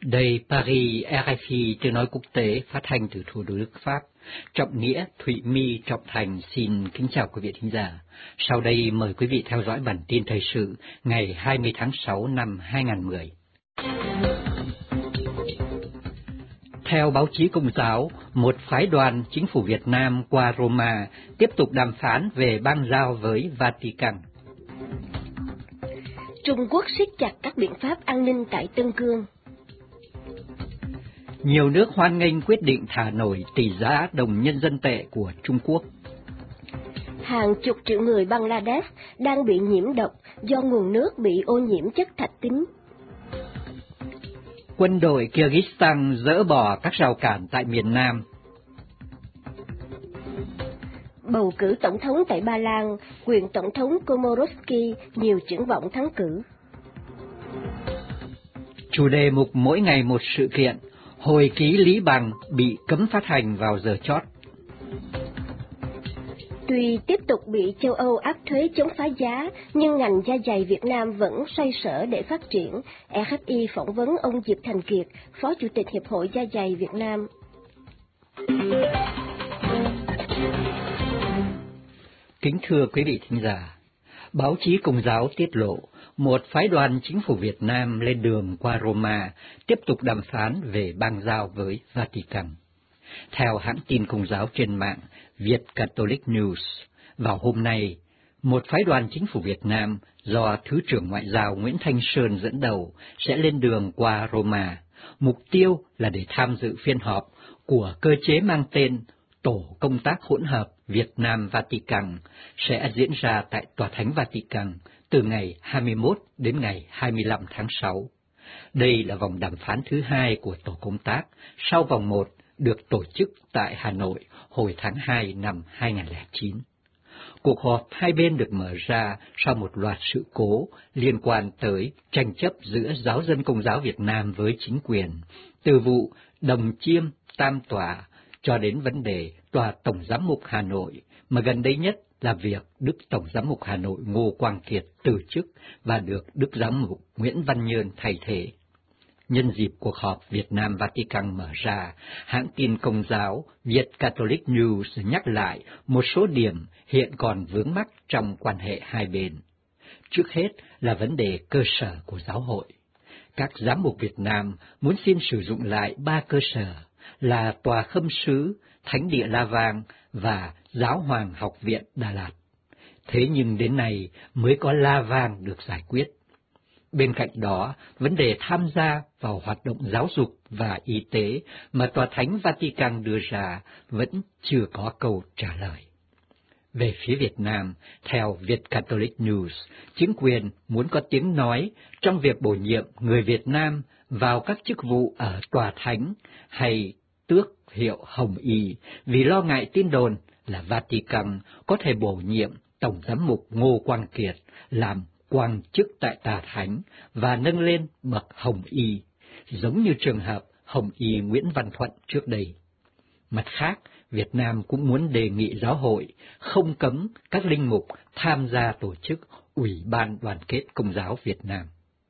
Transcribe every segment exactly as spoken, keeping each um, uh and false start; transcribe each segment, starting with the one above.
Đây Paris, rờ ép i tiếng nói quốc tế phát thanh từ thủ đô nước Pháp. Trọng Nghĩa, Thụy My, Trọng Thành xin kính chào quý vị thính giả. Sau đây mời quý vị theo dõi bản tin thời sự ngày hai mươi tháng sáu năm hai nghìn không trăm mười. Theo báo chí Công giáo, một phái đoàn chính phủ Việt Nam qua Roma tiếp tục đàm phán về bang giao với Vatican. Trung Quốc siết chặt các biện pháp an ninh tại Tân Cương. Nhiều nước hoan nghênh quyết định thả nổi tỷ giá đồng nhân dân tệ của Trung Quốc. Hàng chục triệu người Bangladesh đang bị nhiễm độc do nguồn nước bị ô nhiễm chất thạch tín. Quân đội Kyrgyzstan dỡ bỏ các rào cản tại miền Nam. Bầu cử tổng thống tại Ba Lan, quyền tổng thống Komorowski nhiều triển vọng thắng cử. Chủ đề mục mỗi ngày một sự kiện, hồi ký Lý Bằng bị cấm phát hành vào giờ chót. Tuy tiếp tục bị châu Âu áp thuế chống phá giá, nhưng ngành da giày Việt Nam vẫn xoay sở để phát triển. rờ ép i phỏng vấn ông Diệp Thành Kiệt, Phó Chủ tịch Hiệp hội Da giày Việt Nam. Kính thưa quý vị thính giả, báo chí Công giáo tiết lộ một phái đoàn chính phủ Việt Nam lên đường qua Roma tiếp tục đàm phán về bang giao với Vatican. Theo hãng tin Công giáo trên mạng Việt Catholic News, vào hôm nay, một phái đoàn chính phủ Việt Nam do Thứ trưởng Ngoại giao Nguyễn Thanh Sơn dẫn đầu sẽ lên đường qua Roma. Mục tiêu là để tham dự phiên họp của cơ chế mang tên Tổ công tác hỗn hợp Việt Nam-Vatican sẽ diễn ra tại Tòa Thánh Vatican từ ngày hai mươi mốt đến ngày hai mươi lăm tháng sáu. Đây là vòng đàm phán thứ hai của tổ công tác, sau vòng một được tổ chức tại Hà Nội hồi tháng hai năm hai nghìn không trăm lẻ chín. Cuộc họp hai bên được mở ra sau một loạt sự cố liên quan tới tranh chấp giữa giáo dân Công giáo Việt Nam với chính quyền, từ vụ Đồng Chiêm Tam Tòa cho đến vấn đề Tòa Tổng Giám mục Hà Nội, mà gần đây nhất là việc Đức Tổng Giám mục Hà Nội Ngô Quang Kiệt từ chức và được Đức Giám mục Nguyễn Văn Nhơn thay thế. Nhân dịp cuộc họp Việt Nam-Vatican mở ra, hãng tin Công giáo Việt Catholic News nhắc lại một số điểm hiện còn vướng mắc trong quan hệ hai bên. Trước hết là vấn đề cơ sở của giáo hội. Các giám mục Việt Nam muốn xin sử dụng lại ba cơ sở là Tòa Khâm sứ, Thánh địa La Vang và Giáo hoàng Học viện Đà Lạt. Thế nhưng đến nay mới có La Vang được giải quyết. Bên cạnh đó, vấn đề tham gia vào hoạt động giáo dục và y tế mà Tòa Thánh Vatican đưa ra vẫn chưa có câu trả lời. Về phía Việt Nam, theo Việt Catholic News, chính quyền muốn có tiếng nói trong việc bổ nhiệm người Việt Nam vào các chức vụ ở Tòa Thánh hay tước hiệu Hồng Y vì lo ngại tin đồn là Vatican có thể bổ nhiệm Tổng Giám mục Ngô Quang Kiệt làm quan chức tại Tòa Thánh và nâng lên bậc Hồng Y, giống như trường hợp Hồng Y Nguyễn Văn Thuận trước đây. Mặt khác, Việt Nam cũng muốn đề nghị giáo hội không cấm các linh mục tham gia tổ chức Ủy ban Đoàn kết Công giáo Việt Nam.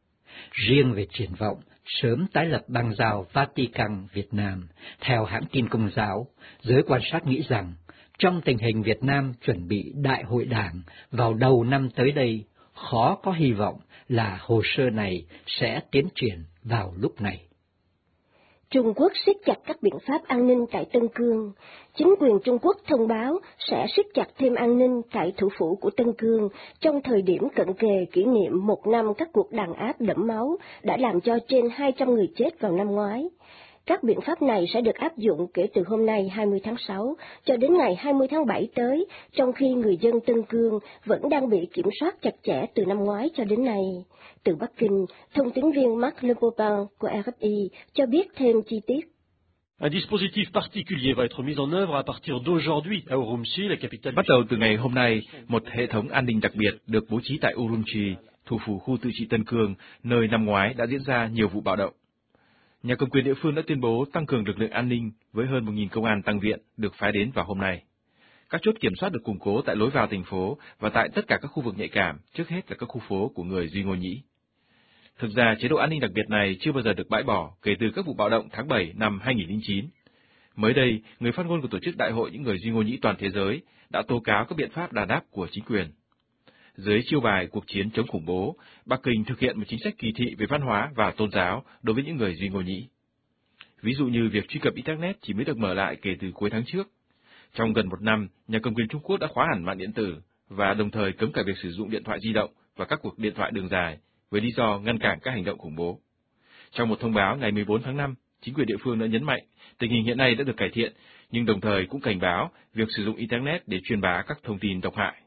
Riêng về triển vọng sớm tái lập bang giao Vatican Việt Nam, theo hãng tin Công giáo, giới quan sát nghĩ rằng trong tình hình Việt Nam chuẩn bị Đại hội Đảng vào đầu năm tới đây, khó có hy vọng là hồ sơ này sẽ tiến triển vào lúc này. Trung Quốc siết chặt các biện pháp an ninh tại Tân Cương. Chính quyền Trung Quốc thông báo sẽ siết chặt thêm an ninh tại thủ phủ của Tân Cương trong thời điểm cận kề kỷ niệm một năm các cuộc đàn áp đẫm máu đã làm cho trên hai trăm người chết vào năm ngoái. Các biện pháp này sẽ được áp dụng kể từ hôm nay hai mươi tháng sáu cho đến ngày hai mươi tháng bảy tới, trong khi người dân Tân Cương vẫn đang bị kiểm soát chặt chẽ từ năm ngoái cho đến nay. Từ Bắc Kinh, thông tín viên Marc Le Popin của rờ ép i cho biết thêm chi tiết. Un dispositif particulier va être mis en œuvre à partir d'aujourd'hui à Urumqi, la capitale. Bắt đầu từ ngày hôm nay, một hệ thống an ninh đặc biệt được bố trí tại Urumqi, thủ phủ khu tự trị Tân Cương, nơi năm ngoái đã diễn ra nhiều vụ bạo động. Nhà cầm quyền địa phương đã tuyên bố tăng cường lực lượng an ninh với hơn một nghìn công an tăng viện được phái đến vào hôm nay. Các chốt kiểm soát được củng cố tại lối vào thành phố và tại tất cả các khu vực nhạy cảm, trước hết là các khu phố của người Duy Ngô Nhĩ. Thực ra, chế độ an ninh đặc biệt này chưa bao giờ được bãi bỏ kể từ các vụ bạo động tháng bảy năm hai nghìn không trăm lẻ chín. Mới đây, người phát ngôn của Tổ chức Đại hội những người Duy Ngô Nhĩ toàn thế giới đã tố cáo các biện pháp đàn áp của chính quyền. Dưới chiêu bài cuộc chiến chống khủng bố, Bắc Kinh thực hiện một chính sách kỳ thị về văn hóa và tôn giáo đối với những người Duy Ngô Nhĩ. Ví dụ như việc truy cập Internet chỉ mới được mở lại kể từ cuối tháng trước. Trong gần một năm, nhà cầm quyền Trung Quốc đã khóa hẳn mạng điện tử và đồng thời cấm cả việc sử dụng điện thoại di động và các cuộc điện thoại đường dài với lý do ngăn cản các hành động khủng bố. Trong một thông báo ngày mười bốn tháng năm, chính quyền địa phương đã nhấn mạnh tình hình hiện nay đã được cải thiện, nhưng đồng thời cũng cảnh báo việc sử dụng Internet để truyền bá các thông tin độc hại.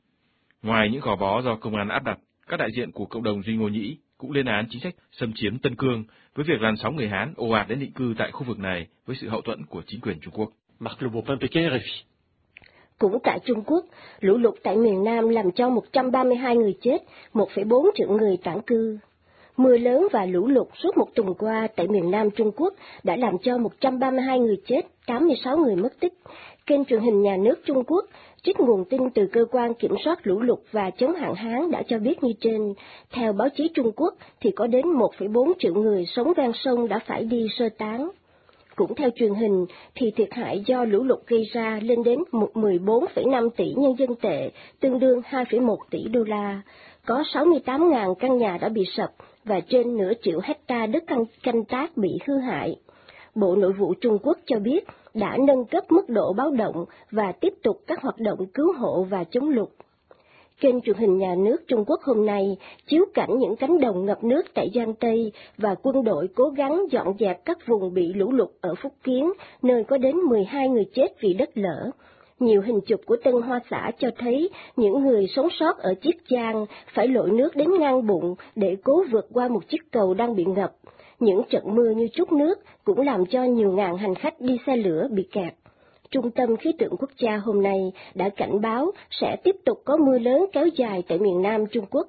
Ngoài những gò bó do công an áp đặt, các đại diện của cộng đồng Duy Ngô Nhĩ cũng lên án chính sách xâm chiếm Tân Cương với việc làn sóng người Hán ồ ạt đến định cư tại khu vực này với sự hậu thuẫn của chính quyền Trung Quốc. Marc Le Beaupin, Pékin, R F I. Cũng tại Trung Quốc, lũ lụt tại miền Nam làm cho một trăm ba mươi hai người chết, một phẩy bốn triệu người tản cư. Mưa lớn và lũ lụt suốt một tuần qua tại miền Nam Trung Quốc đã làm cho một trăm ba mươi hai người chết, tám mươi sáu người mất tích. Kênh truyền hình nhà nước Trung Quốc trích nguồn tin từ cơ quan kiểm soát lũ lụt và chống hạn hán đã cho biết như trên. Theo báo chí Trung Quốc thì có đến một phẩy bốn triệu người sống ven sông đã phải đi sơ tán. Cũng theo truyền hình thì thiệt hại do lũ lụt gây ra lên đến mười bốn phẩy năm tỷ nhân dân tệ, tương đương hai phẩy một tỷ đô la. Có sáu mươi tám nghìn căn nhà đã bị sập và trên nửa triệu hecta đất canh, canh tác bị hư hại. Bộ Nội vụ Trung Quốc cho biết đã nâng cấp mức độ báo động và tiếp tục các hoạt động cứu hộ và chống lụt. Kênh truyền hình nhà nước Trung Quốc hôm nay chiếu cảnh những cánh đồng ngập nước tại Giang Tây và quân đội cố gắng dọn dẹp các vùng bị lũ lụt ở Phúc Kiến, nơi có đến mười hai người chết vì đất lở. Nhiều hình chụp của Tân Hoa Xã cho thấy những người sống sót ở Chiết Giang phải lội nước đến ngang bụng để cố vượt qua một chiếc cầu đang bị ngập. Những trận mưa như trút nước cũng làm cho nhiều ngàn hành khách đi xe lửa bị kẹt. Trung tâm Khí tượng Quốc gia hôm nay đã cảnh báo sẽ tiếp tục có mưa lớn kéo dài tại miền Nam Trung Quốc.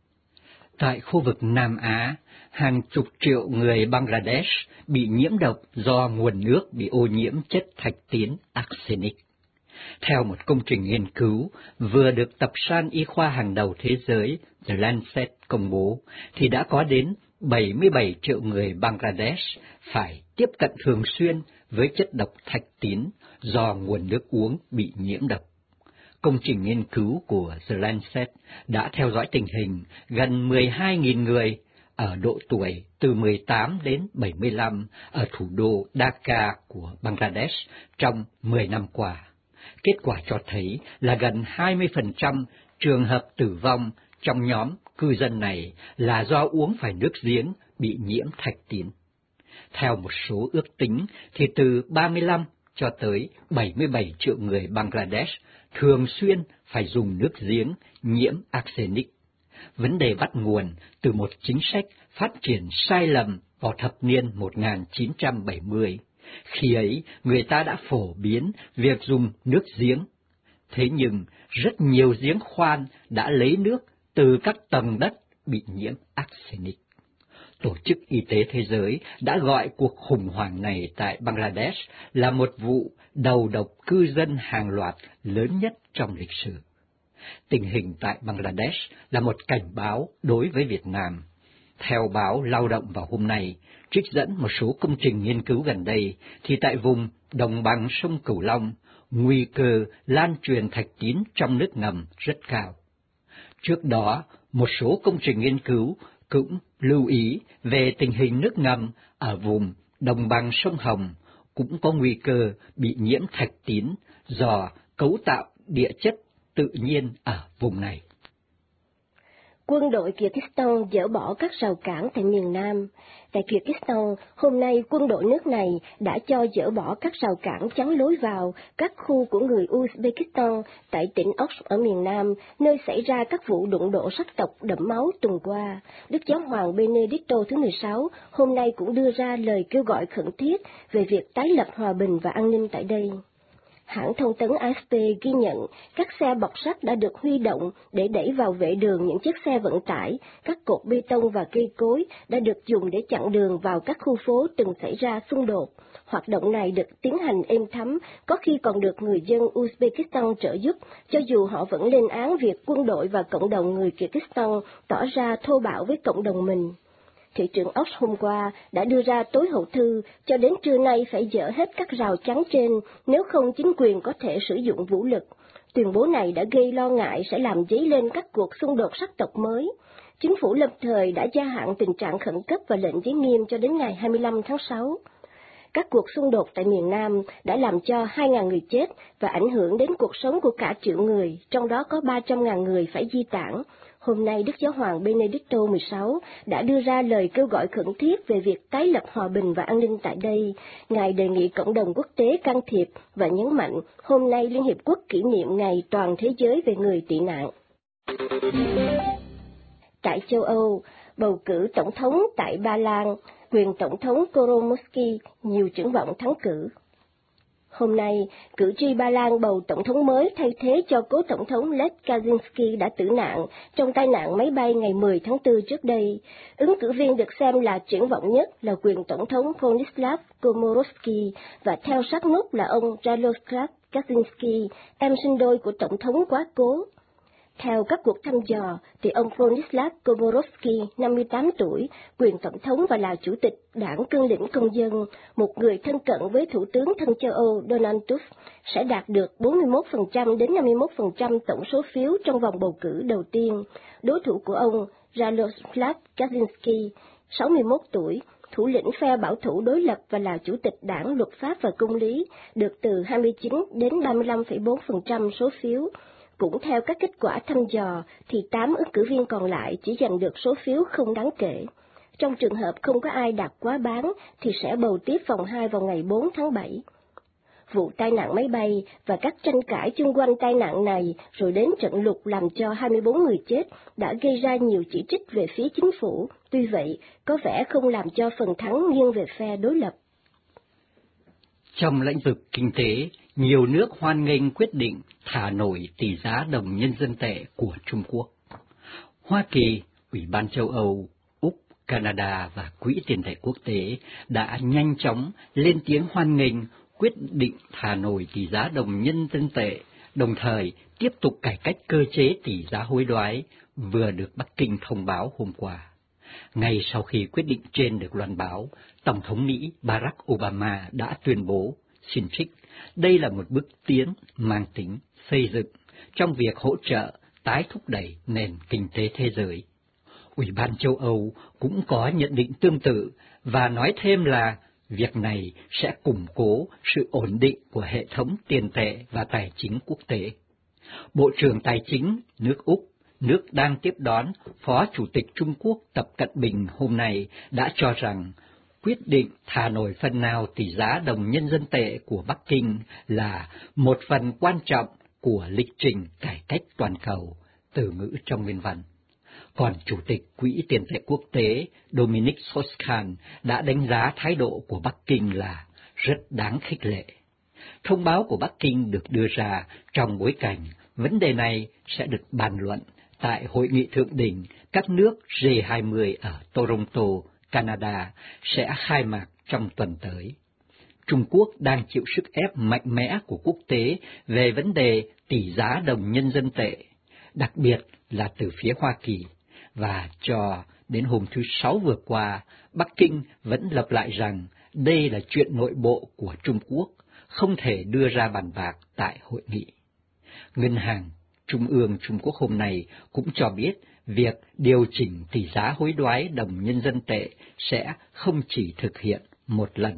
Tại khu vực Nam Á, hàng chục triệu người Bangladesh bị nhiễm độc do nguồn nước bị ô nhiễm chất thạch tín arsenic. Theo một công trình nghiên cứu vừa được tập san y khoa hàng đầu thế giới The Lancet công bố, thì đã có đến bảy mươi bảy triệu người Bangladesh phải tiếp cận thường xuyên với chất độc thạch tín do nguồn nước uống bị nhiễm độc. Công trình nghiên cứu của The Lancet đã theo dõi tình hình gần mười hai nghìn người ở độ tuổi từ mười tám đến bảy mươi lăm ở thủ đô Dhaka của Bangladesh trong mười năm qua. Kết quả cho thấy là gần hai mươi phần trăm trường hợp tử vong trong nhóm cư dân này là do uống phải nước giếng bị nhiễm thạch tín. Theo một số ước tính thì từ ba mươi lăm cho tới bảy mươi bảy triệu người Bangladesh thường xuyên phải dùng nước giếng nhiễm arsenic. Vấn đề bắt nguồn từ một chính sách phát triển sai lầm vào thập niên một nghìn chín trăm bảy mươi. Khi ấy, người ta đã phổ biến việc dùng nước giếng. Thế nhưng, rất nhiều giếng khoan đã lấy nước từ các tầng đất bị nhiễm arsenic. Tổ chức Y tế Thế giới đã gọi cuộc khủng hoảng này tại Bangladesh là một vụ đầu độc cư dân hàng loạt lớn nhất trong lịch sử. Tình hình tại Bangladesh là một cảnh báo đối với Việt Nam. Theo báo Lao động vào hôm nay, trích dẫn một số công trình nghiên cứu gần đây, thì tại vùng đồng bằng sông Cửu Long, nguy cơ lan truyền thạch tín trong nước ngầm rất cao. Trước đó, một số công trình nghiên cứu cũng lưu ý về tình hình nước ngầm ở vùng đồng bằng sông Hồng cũng có nguy cơ bị nhiễm thạch tín do cấu tạo địa chất tự nhiên ở vùng này. Quân đội Kyrgyzstan dỡ bỏ các rào cản tại miền Nam. Tại Kyrgyzstan, hôm nay quân đội nước này đã cho dỡ bỏ các rào cản chắn lối vào các khu của người Uzbekistan tại tỉnh Osh ở miền Nam, nơi xảy ra các vụ đụng độ sắc tộc đẫm máu tuần qua. Đức Giáo hoàng Benedicto thứ mười sáu hôm nay cũng đưa ra lời kêu gọi khẩn thiết về việc tái lập hòa bình và an ninh tại đây. Hãng thông tấn a ép pê ghi nhận các xe bọc sắt đã được huy động để đẩy vào vệ đường những chiếc xe vận tải, các cột bê tông và cây cối đã được dùng để chặn đường vào các khu phố từng xảy ra xung đột. Hoạt động này được tiến hành êm thấm, có khi còn được người dân Uzbekistan trợ giúp, cho dù họ vẫn lên án việc quân đội và cộng đồng người Kyrgyzstan tỏ ra thô bạo với cộng đồng mình. thị trưởng Ox hôm qua đã đưa ra tối hậu thư cho đến trưa nay phải dỡ hết các rào chắn trên, nếu không chính quyền có thể sử dụng vũ lực. Tuyên bố này đã gây lo ngại sẽ làm dấy lên các cuộc xung đột sắc tộc mới. Chính phủ lâm thời đã gia hạn tình trạng khẩn cấp và lệnh giới nghiêm cho đến ngày hai mươi lăm tháng sáu. Các cuộc xung đột tại miền Nam đã làm cho hai nghìn người chết và ảnh hưởng đến cuộc sống của cả triệu người, trong đó có ba trăm nghìn người phải di tản. Hôm nay, Đức Giáo hoàng Benedicto mười sáu đã đưa ra lời kêu gọi khẩn thiết về việc tái lập hòa bình và an ninh tại đây. Ngài đề nghị cộng đồng quốc tế can thiệp và nhấn mạnh hôm nay Liên Hiệp Quốc kỷ niệm Ngày Toàn Thế giới về người tị nạn. Tại châu Âu, bầu cử tổng thống tại Ba Lan, quyền tổng thống Koromowski nhiều triển vọng thắng cử. Hôm nay, cử tri Ba Lan bầu tổng thống mới thay thế cho cố tổng thống Lech Kaczynski đã tử nạn trong tai nạn máy bay ngày mười tháng tư trước đây. Ứng cử viên được xem là triển vọng nhất là quyền tổng thống Bronisław Komorowski và theo sát nút là ông Jarosław Kaczynski, em sinh đôi của tổng thống quá cố. Theo các cuộc thăm dò, thì ông Bronisław Komorowski, năm mươi tám tuổi, quyền tổng thống và là chủ tịch đảng Cương lĩnh Công dân, một người thân cận với Thủ tướng thân châu Âu Donald Tusk, sẽ đạt được bốn mươi mốt phần trăm đến năm mươi mốt phần trăm tổng số phiếu trong vòng bầu cử đầu tiên. Đối thủ của ông, Jarosław Kaczynski, sáu mươi mốt tuổi, thủ lĩnh phe bảo thủ đối lập và là chủ tịch đảng Luật pháp và Công lý, được từ hai mươi chín đến ba mươi lăm phẩy bốn phần trăm số phiếu. Cũng theo các kết quả thăm dò, thì tám ứng cử viên còn lại chỉ giành được số phiếu không đáng kể. Trong trường hợp không có ai đạt quá bán, thì sẽ bầu tiếp vòng hai vào ngày bốn tháng bảy. Vụ tai nạn máy bay và các tranh cãi chung quanh tai nạn này rồi đến trận lụt làm cho hai mươi bốn người chết đã gây ra nhiều chỉ trích về phía chính phủ, tuy vậy có vẻ không làm cho phần thắng nghiêng về phe đối lập. Trong lĩnh vực kinh tế, nhiều nước hoan nghênh quyết định thả nổi tỷ giá đồng nhân dân tệ của Trung Quốc. Hoa Kỳ, Ủy ban châu Âu, Úc, Canada và Quỹ tiền tệ quốc tế đã nhanh chóng lên tiếng hoan nghênh quyết định thả nổi tỷ giá đồng nhân dân tệ, đồng thời tiếp tục cải cách cơ chế tỷ giá hối đoái vừa được Bắc Kinh thông báo hôm qua. Ngay sau khi quyết định trên được loan báo, Tổng thống Mỹ Barack Obama đã tuyên bố, xin trích, đây là một bước tiến mang tính xây dựng trong việc hỗ trợ tái thúc đẩy nền kinh tế thế giới. Ủy ban châu Âu cũng có nhận định tương tự và nói thêm là việc này sẽ củng cố sự ổn định của hệ thống tiền tệ và tài chính quốc tế. Bộ trưởng Tài chính nước Úc, nước đang tiếp đón Phó Chủ tịch Trung Quốc Tập Cận Bình hôm nay đã cho rằng quyết định thả nổi phần nào tỷ giá đồng nhân dân tệ của Bắc Kinh là một phần quan trọng của lịch trình cải cách toàn cầu, từ ngữ trong nguyên văn. Còn Chủ tịch Quỹ tiền tệ quốc tế Dominic Strauss-Kahn đã đánh giá thái độ của Bắc Kinh là rất đáng khích lệ. Thông báo của Bắc Kinh được đưa ra trong bối cảnh vấn đề này sẽ được bàn luận tại Hội nghị thượng đỉnh các nước G hai mươi ở Toronto, Canada sẽ khai mạc trong tuần tới. Trung Quốc đang chịu sức ép mạnh mẽ của quốc tế về vấn đề tỷ giá đồng nhân dân tệ, đặc biệt là từ phía Hoa Kỳ, và cho đến hôm thứ Sáu vừa qua, Bắc Kinh vẫn lặp lại rằng đây là chuyện nội bộ của Trung Quốc, không thể đưa ra bàn bạc tại hội nghị. Ngân hàng Trung ương Trung Quốc hôm nay cũng cho biết việc điều chỉnh tỷ giá hối đoái đồng nhân dân tệ sẽ không chỉ thực hiện một lần.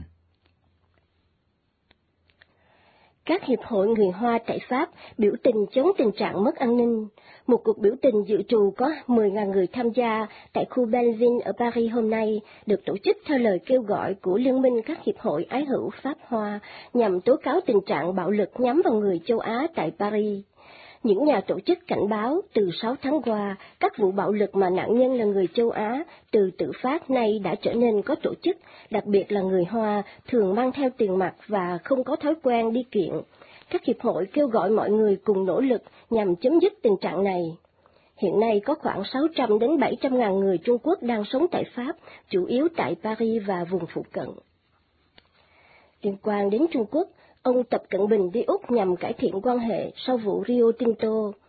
Các hiệp hội người Hoa tại Pháp biểu tình chống tình trạng mất an ninh. Một cuộc biểu tình dự trù có mười nghìn người tham gia tại khu Belleville ở Paris hôm nay, được tổ chức theo lời kêu gọi của Liên minh các hiệp hội ái hữu Pháp-Hoa nhằm tố cáo tình trạng bạo lực nhắm vào người châu Á tại Paris. Những nhà tổ chức cảnh báo từ sáu tháng qua, các vụ bạo lực mà nạn nhân là người châu Á từ tự phát nay đã trở nên có tổ chức, đặc biệt là người Hoa thường mang theo tiền mặt và không có thói quen đi kiện. Các hiệp hội kêu gọi mọi người cùng nỗ lực nhằm chấm dứt tình trạng này. Hiện nay có khoảng sáu trăm đến bảy trăm ngàn người Trung Quốc đang sống tại Pháp, chủ yếu tại Paris và vùng phụ cận. Liên quan đến Trung Quốc, ông Tập Cận Bình đi Úc nhằm cải thiện quan hệ sau vụ Rio Tinto.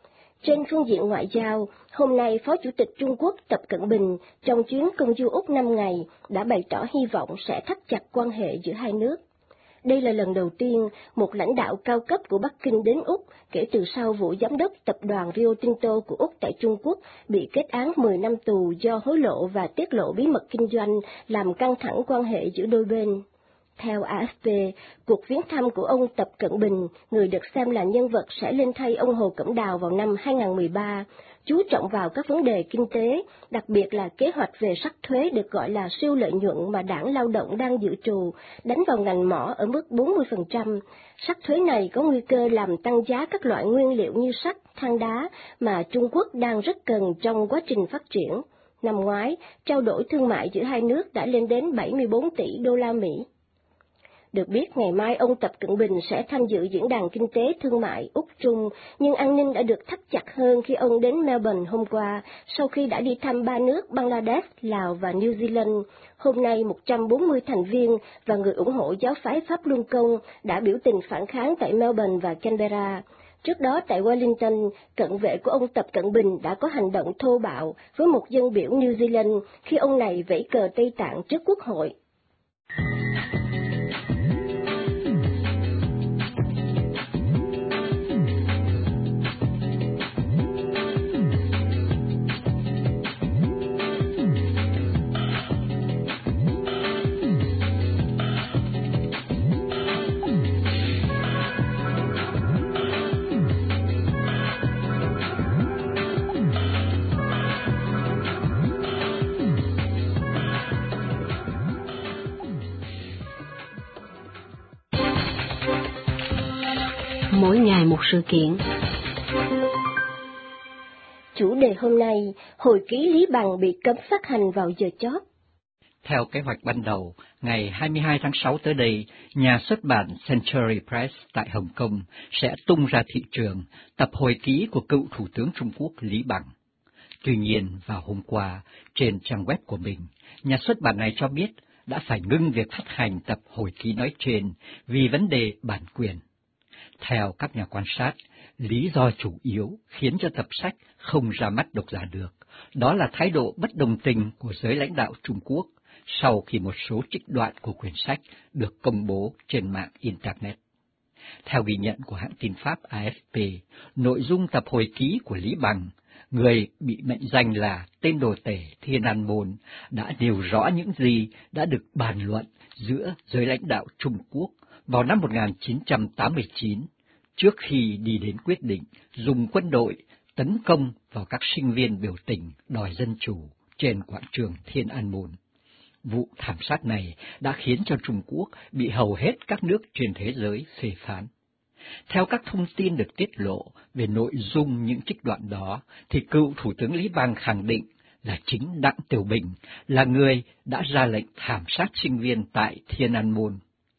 Trên phương diện ngoại giao, hôm nay Phó Chủ tịch Trung Quốc Tập Cận Bình trong chuyến công du Úc năm ngày đã bày tỏ hy vọng sẽ thắt chặt quan hệ giữa hai nước. Đây là lần đầu tiên một lãnh đạo cao cấp của Bắc Kinh đến Úc kể từ sau vụ giám đốc tập đoàn Rio Tinto của Úc tại Trung Quốc bị kết án mười năm tù do hối lộ và tiết lộ bí mật kinh doanh làm căng thẳng quan hệ giữa đôi bên. Theo a ép pê, cuộc viếng thăm của ông Tập Cận Bình, người được xem là nhân vật sẽ lên thay ông Hồ Cẩm Đào vào năm hai không một ba, chú trọng vào các vấn đề kinh tế, đặc biệt là kế hoạch về sắc thuế được gọi là siêu lợi nhuận mà Đảng Lao động đang dự trù, đánh vào ngành mỏ ở mức bốn mươi phần trăm. Sắc thuế này có nguy cơ làm tăng giá các loại nguyên liệu như sắt, than đá mà Trung Quốc đang rất cần trong quá trình phát triển. Năm ngoái, trao đổi thương mại giữa hai nước đã lên đến bảy mươi bốn tỷ đô la Mỹ. Được biết, ngày mai ông Tập Cận Bình sẽ tham dự diễn đàn kinh tế thương mại Úc-Trung, nhưng an ninh đã được thắt chặt hơn khi ông đến Melbourne hôm qua, sau khi đã đi thăm ba nước Bangladesh, Lào và New Zealand. Hôm nay, một trăm bốn mươi thành viên và người ủng hộ giáo phái Pháp Luân Công đã biểu tình phản kháng tại Melbourne và Canberra. Trước đó tại Wellington, cận vệ của ông Tập Cận Bình đã có hành động thô bạo với một dân biểu New Zealand khi ông này vẫy cờ Tây Tạng trước Quốc hội. Mỗi ngày một sự kiện. Chủ đề hôm nay, hồi ký Lý Bằng bị cấm phát hành vào giờ chót. Theo kế hoạch ban đầu, ngày hai mươi hai tháng sáu tới đây, nhà xuất bản Century Press tại Hồng Kông sẽ tung ra thị trường tập hồi ký của cựu Thủ tướng Trung Quốc Lý Bằng. Tuy nhiên, vào hôm qua, trên trang web của mình, nhà xuất bản này cho biết đã phải ngưng việc phát hành tập hồi ký nói trên vì vấn đề bản quyền. Theo các nhà quan sát, lý do chủ yếu khiến cho tập sách không ra mắt độc giả được, đó là thái độ bất đồng tình của giới lãnh đạo Trung Quốc sau khi một số trích đoạn của quyển sách được công bố trên mạng Internet. Theo ghi nhận của hãng tin Pháp a ép pê, nội dung tập hồi ký của Lý Bằng, người bị mệnh danh là tên đồ tể Thiên An Môn, đã nêu rõ những gì đã được bàn luận giữa giới lãnh đạo Trung Quốc vào năm một nghìn chín trăm tám mươi chín, trước khi đi đến quyết định dùng quân đội tấn công vào các sinh viên biểu tình đòi dân chủ trên quảng trường Thiên An Môn. Vụ thảm sát này đã khiến cho Trung Quốc bị hầu hết các nước trên thế giới phê phán. Theo các thông tin được tiết lộ về nội dung những trích đoạn đó, thì cựu Thủ tướng Lý Bằng khẳng định là chính Đặng Tiểu Bình là người đã ra lệnh thảm sát sinh viên tại Thiên An Môn.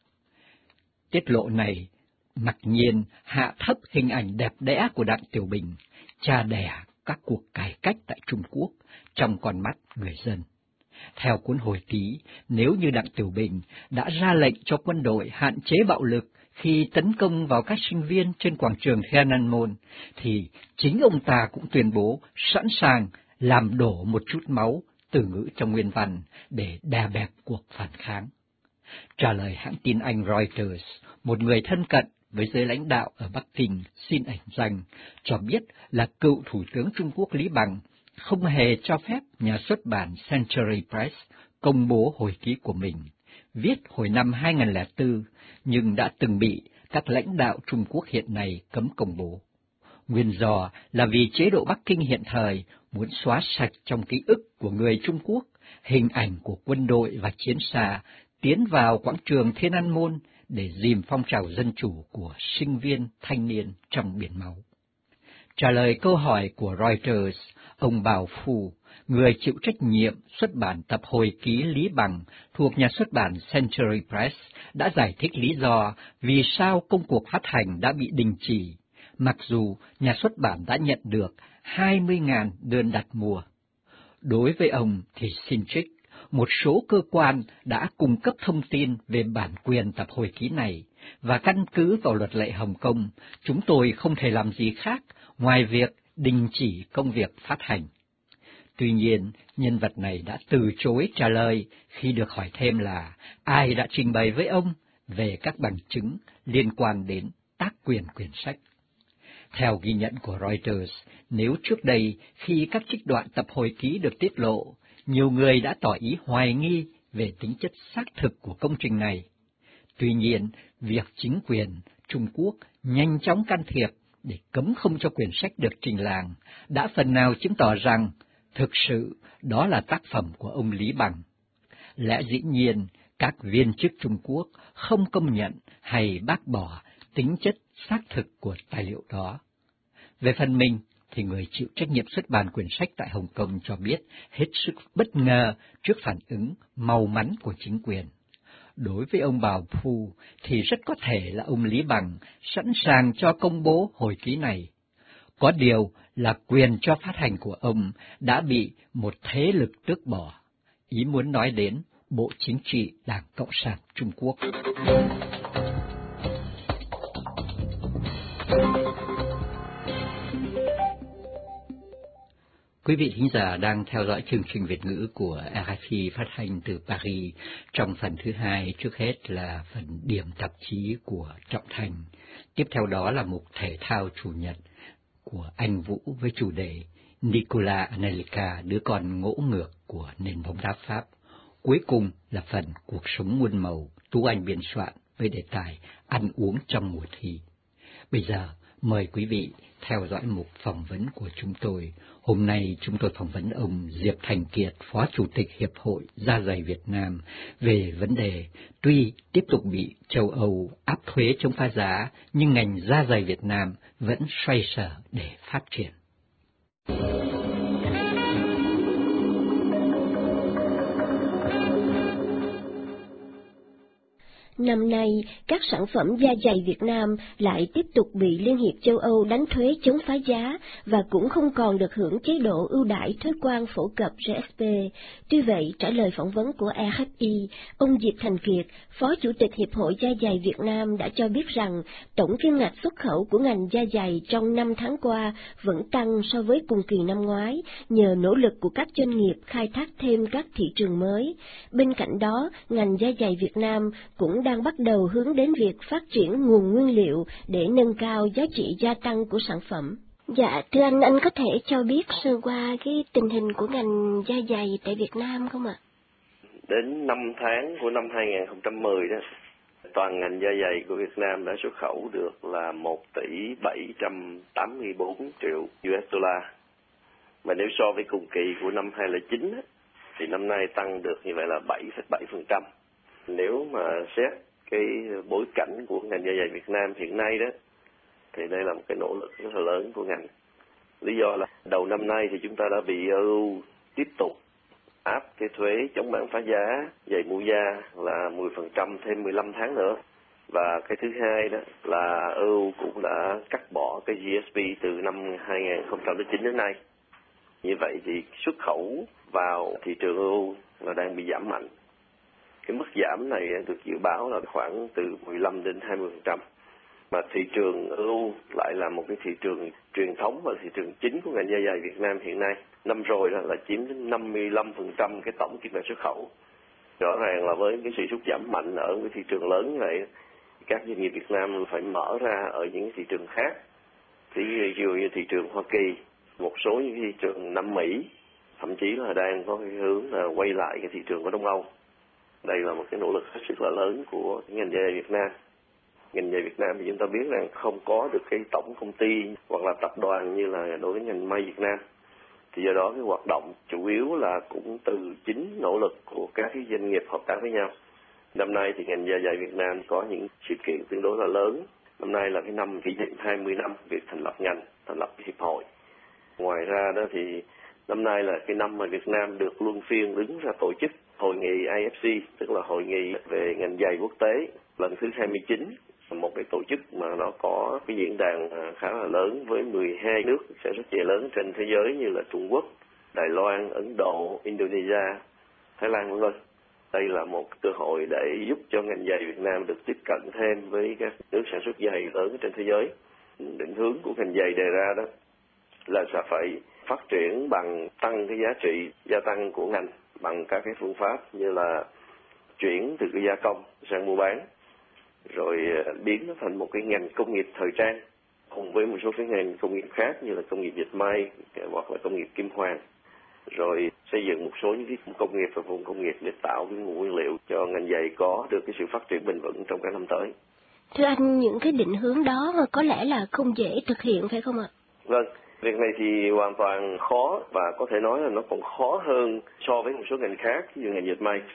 Tiết lộ này mặc nhiên hạ thấp hình ảnh đẹp đẽ của Đặng Tiểu Bình, cha đẻ các cuộc cải cách tại Trung Quốc trong con mắt người dân. Theo cuốn hồi ký, nếu như Đặng Tiểu Bình đã ra lệnh cho quân đội hạn chế bạo lực khi tấn công vào các sinh viên trên quảng trường Thiên An Môn, thì chính ông ta cũng tuyên bố sẵn sàng làm đổ một chút máu, từ ngữ trong nguyên văn, để đè bẹp cuộc phản kháng. Trả lời hãng tin Anh Reuters, một người thân cận với giới lãnh đạo ở Bắc Kinh xin ẩn danh, cho biết là cựu Thủ tướng Trung Quốc Lý Bằng không hề cho phép nhà xuất bản Century Press công bố hồi ký của mình, viết hồi năm hai nghìn lẻ bốn, nhưng đã từng bị các lãnh đạo Trung Quốc hiện nay cấm công bố. Nguyên do là vì chế độ Bắc Kinh hiện thời muốn xóa sạch trong ký ức của người Trung Quốc hình ảnh của quân đội và chiến xa tiến vào quảng trường Thiên An Môn để dìm phong trào dân chủ của sinh viên thanh niên trong biển máu. Trả lời câu hỏi của Reuters, ông Bảo Phu, người chịu trách nhiệm xuất bản tập hồi ký Lý Bằng thuộc nhà xuất bản Century Press, đã giải thích lý do vì sao công cuộc phát hành đã bị đình chỉ, mặc dù nhà xuất bản đã nhận được hai mươi nghìn đơn đặt mua. Đối với ông thì xin trích, một số cơ quan đã cung cấp thông tin về bản quyền tập hồi ký này, và căn cứ vào luật lệ Hồng Kông, chúng tôi không thể làm gì khác ngoài việc đình chỉ công việc phát hành. Tuy nhiên, nhân vật này đã từ chối trả lời khi được hỏi thêm là ai đã trình bày với ông về các bằng chứng liên quan đến tác quyền quyển sách. Theo ghi nhận của Reuters, nếu trước đây khi các trích đoạn tập hồi ký được tiết lộ, nhiều người đã tỏ ý hoài nghi về tính chất xác thực của công trình này. Tuy nhiên, việc chính quyền Trung Quốc nhanh chóng can thiệp để cấm không cho quyển sách được trình làng đã phần nào chứng tỏ rằng thực sự đó là tác phẩm của ông Lý Bằng. Lẽ dĩ nhiên, các viên chức Trung Quốc không công nhận hay bác bỏ tính chất xác thực của tài liệu đó. Về phần mình, thì người chịu trách nhiệm xuất bản quyển sách tại Hồng Kông cho biết hết sức bất ngờ trước phản ứng mau mắn của chính quyền. Đối với ông Bảo Phu thì rất có thể là ông Lý Bằng sẵn sàng cho công bố hồi ký này. Có điều là quyền cho phát hành của ông đã bị một thế lực tước bỏ. Ý muốn nói đến Bộ Chính trị Đảng Cộng sản Trung Quốc. Quý vị thính giả đang theo dõi chương trình Việt ngữ của rờ ép i phát hành từ Paris. Trong phần thứ hai, trước hết là phần điểm tạp chí của Trọng Thành. Tiếp theo đó là mục thể thao chủ nhật của Anh Vũ với chủ đề Nicolas Anelka, đứa con ngỗ ngược của nền bóng đá Pháp. Cuối cùng là phần cuộc sống muôn màu, Tú Anh biên soạn với đề tài ăn uống trong mùa thi. Bây giờ, mời quý vị theo dõi mục phỏng vấn của chúng tôi. Hôm nay chúng tôi phỏng vấn ông Diệp Thành Kiệt, Phó Chủ tịch Hiệp hội Da giày Việt Nam về vấn đề tuy tiếp tục bị châu Âu áp thuế chống phá giá, nhưng ngành da giày Việt Nam vẫn xoay sở để phát triển. Năm nay, các sản phẩm da giày Việt Nam lại tiếp tục bị Liên hiệp châu Âu đánh thuế chống phá giá và cũng không còn được hưởng chế độ ưu đãi thuế quan phổ cập rờ ét pê. Tuy vậy, trả lời phỏng vấn của rờ ép i, ông Diệp Thành Kiệt, Phó Chủ tịch Hiệp hội Da giày Việt Nam đã cho biết rằng tổng kim ngạch xuất khẩu của ngành da giày trong năm tháng qua vẫn tăng so với cùng kỳ năm ngoái, nhờ nỗ lực của các doanh nghiệp khai thác thêm các thị trường mới. Bên cạnh đó, ngành da giày Việt Nam cũng đang bắt đầu hướng đến việc phát triển nguồn nguyên liệu để nâng cao giá trị gia tăng của sản phẩm. Dạ, thưa anh, anh có thể cho biết sơ qua cái tình hình của ngành da giày tại Việt Nam không ạ? Đến năm tháng của năm hai nghìn không trăm mười đó, toàn ngành da giày của Việt Nam đã xuất khẩu được là một tỷ bảy trăm tám mươi bốn triệu đô la. Mà nếu so với cùng kỳ của năm hai nghìn không trăm lẻ chín thì năm nay tăng được như vậy là bảy phẩy bảy phần trăm. Nếu mà xét cái bối cảnh của ngành da giày Việt Nam hiện nay đó, thì đây là một cái nỗ lực rất là lớn của ngành. Lý do là đầu năm nay thì chúng ta đã bị e u tiếp tục áp cái thuế chống bán phá giá giày mua da là mười phần trăm thêm mười lăm tháng nữa. Và cái thứ hai đó là e u cũng đã cắt bỏ cái giê ét pê từ năm hai nghìn không trăm lẻ chín đến nay. Như vậy thì xuất khẩu vào thị trường e u là đang bị giảm mạnh. Cái mức giảm này được dự báo là khoảng từ mười lăm đến hai mươi phần trăm. Mà thị trường e u lại là một cái thị trường truyền thống và thị trường chính của ngành da giày Việt Nam hiện nay. Năm rồi đó là chiếm đến năm mươi lăm phần trăm cái tổng kim ngạch xuất khẩu. Rõ ràng là với cái sự sút giảm mạnh ở cái thị trường lớn như vậy, các doanh nghiệp Việt Nam phải mở ra ở những thị trường khác. Ví dụ như thị trường Hoa Kỳ, một số những thị trường Nam Mỹ, thậm chí là đang có cái hướng là quay lại cái thị trường của Đông Âu. Đây là một cái nỗ lực hết sức là lớn của ngành da giày Việt Nam. Ngành giày Việt Nam thì chúng ta biết rằng không có được cái tổng công ty hoặc là tập đoàn như là đối với ngành may Việt Nam. Thì do đó cái hoạt động chủ yếu là cũng từ chính nỗ lực của các cái doanh nghiệp hợp tác với nhau. Năm nay thì ngành da giày Việt Nam có những sự kiện tương đối là lớn. Năm nay là cái năm kỷ niệm hai mươi năm việc thành lập ngành, thành lập hiệp hội. Ngoài ra đó thì năm nay là cái năm mà Việt Nam được luân phiên đứng ra tổ chức hội nghị i ép xê, tức là hội nghị về ngành giày quốc tế lần thứ hai mươi chín, một cái tổ chức mà nó có cái diễn đàn khá là lớn với mười hai nước sản xuất giày lớn trên thế giới như là Trung Quốc, Đài Loan, Ấn Độ, Indonesia, Thái Lan vân vân. Đây là một cơ hội để giúp cho ngành giày Việt Nam được tiếp cận thêm với các nước sản xuất giày lớn trên thế giới. Định hướng của ngành giày đề ra đó là sẽ phải phát triển bằng tăng cái giá trị gia tăng của ngành bằng các cái phương pháp như là chuyển từ cái gia công sang mua bán, rồi biến nó thành một cái ngành công nghiệp thời trang cùng với một số cái ngành công nghiệp khác như là công nghiệp dệt may hoặc là công nghiệp kim hoàn, rồi xây dựng một số những cái công nghiệp và vùng công nghiệp để tạo cái nguồn nguyên liệu cho ngành giày có được cái sự phát triển bền vững trong các năm tới. Thưa anh, những cái định hướng đó có lẽ là không dễ thực hiện phải không ạ? Vâng, việc này thì hoàn toàn khó và có thể nói là nó còn khó hơn so với một số ngành khác, như ngành dệt may.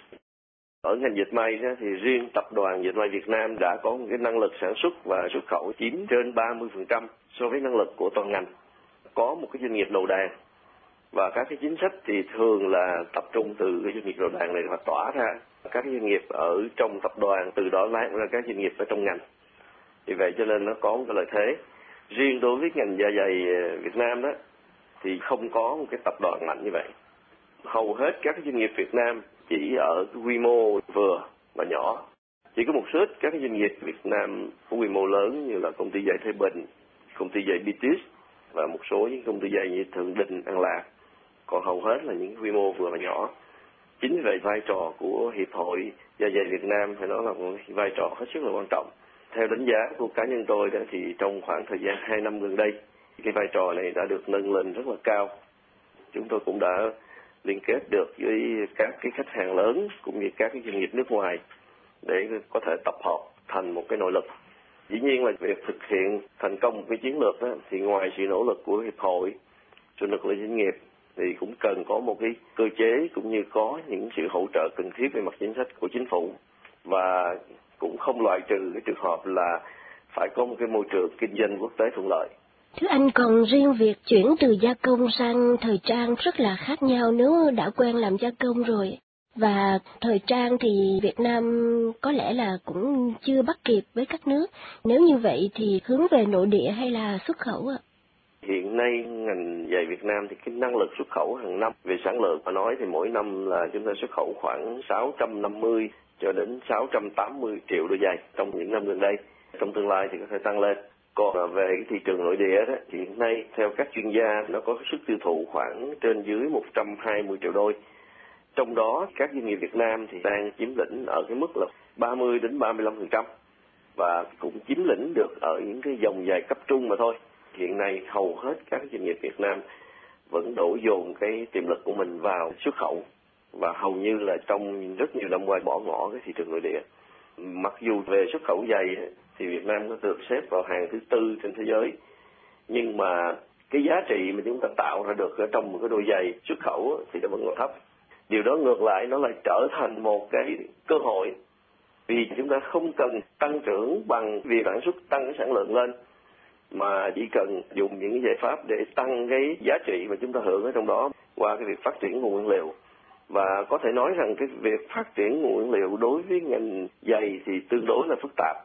Ở ngành dệt may thì riêng tập đoàn Dệt may Việt Nam đã có một cái năng lực sản xuất và xuất khẩu chiếm trên ba mươi phần trăm so với năng lực của toàn ngành. Có một cái doanh nghiệp đầu đàn và các cái chính sách thì thường là tập trung từ cái doanh nghiệp đầu đàn này và tỏa ra các doanh nghiệp ở trong tập đoàn, từ đó lan ra các doanh nghiệp ở trong ngành. Vì vậy cho nên nó có một cái lợi thế. Riêng đối với ngành da giày Việt Nam đó thì không có một cái tập đoàn mạnh như vậy. Hầu hết các doanh nghiệp Việt Nam chỉ ở cái quy mô vừa và nhỏ. Chỉ có một số các doanh nghiệp Việt Nam có quy mô lớn như là công ty giày Thái Bình, công ty giày Bitis và một số những công ty giày như Thượng Đình, An Lạc. Còn hầu hết là những quy mô vừa và nhỏ. Chính vì vậy vai trò của Hiệp hội Da giày Việt Nam phải nói là một vai trò hết sức là quan trọng. Theo đánh giá của cá nhân tôi đó, thì trong khoảng thời gian hai năm gần đây, cái vai trò này đã được nâng lên rất là cao. Chúng tôi cũng đã liên kết được với các cái khách hàng lớn cũng như các cái doanh nghiệp nước ngoài để có thể tập hợp thành một cái nội lực. Dĩ nhiên là việc thực hiện thành công một cái chiến lược đó, thì ngoài sự nỗ lực của hiệp hội, sự nỗ lực của doanh nghiệp thì cũng cần có một cái cơ chế cũng như có những sự hỗ trợ cần thiết về mặt chính sách của chính phủ, và cũng không loại trừ cái trường hợp là phải có một cái môi trường kinh doanh quốc tế thuận lợi. Thưa anh, còn riêng việc chuyển từ gia công sang thời trang rất là khác nhau nếu đã quen làm gia công rồi. Và thời trang thì Việt Nam có lẽ là cũng chưa bắt kịp với các nước. Nếu như vậy thì hướng về nội địa hay là xuất khẩu ạ? Hiện nay ngành giày Việt Nam thì cái năng lực xuất khẩu hàng năm về sản lượng mà nói thì mỗi năm là chúng ta xuất khẩu khoảng sáu trăm năm mươi cho đến sáu trăm tám mươi triệu đôi giày trong những năm gần đây. Trong tương lai thì có thể tăng lên. Còn về cái thị trường nội địa đó, thì hiện nay theo các chuyên gia nó có sức tiêu thụ khoảng trên dưới một trăm hai mươi triệu đôi. Trong đó các doanh nghiệp Việt Nam thì đang chiếm lĩnh ở cái mức là ba mươi đến ba mươi lăm phần trăm và cũng chiếm lĩnh được ở những cái dòng giày cấp trung mà thôi. Hiện nay hầu hết các doanh nghiệp Việt Nam vẫn đổ dồn cái tiềm lực của mình vào xuất khẩu và hầu như là trong rất nhiều năm qua bỏ ngỏ cái thị trường nội địa. Mặc dù về xuất khẩu giày thì Việt Nam có được xếp vào hàng thứ tư trên thế giới, nhưng mà cái giá trị mà chúng ta tạo ra được ở trong một cái đôi giày xuất khẩu thì nó vẫn còn thấp. Điều đó ngược lại nó lại trở thành một cái cơ hội, vì chúng ta không cần tăng trưởng bằng việc sản xuất tăng cái sản lượng lên, mà chỉ cần dùng những cái giải pháp để tăng cái giá trị mà chúng ta hưởng ở trong đó qua cái việc phát triển nguồn nguyên liệu. Và có thể nói rằng cái việc phát triển nguồn nguyên liệu đối với ngành giày thì tương đối là phức tạp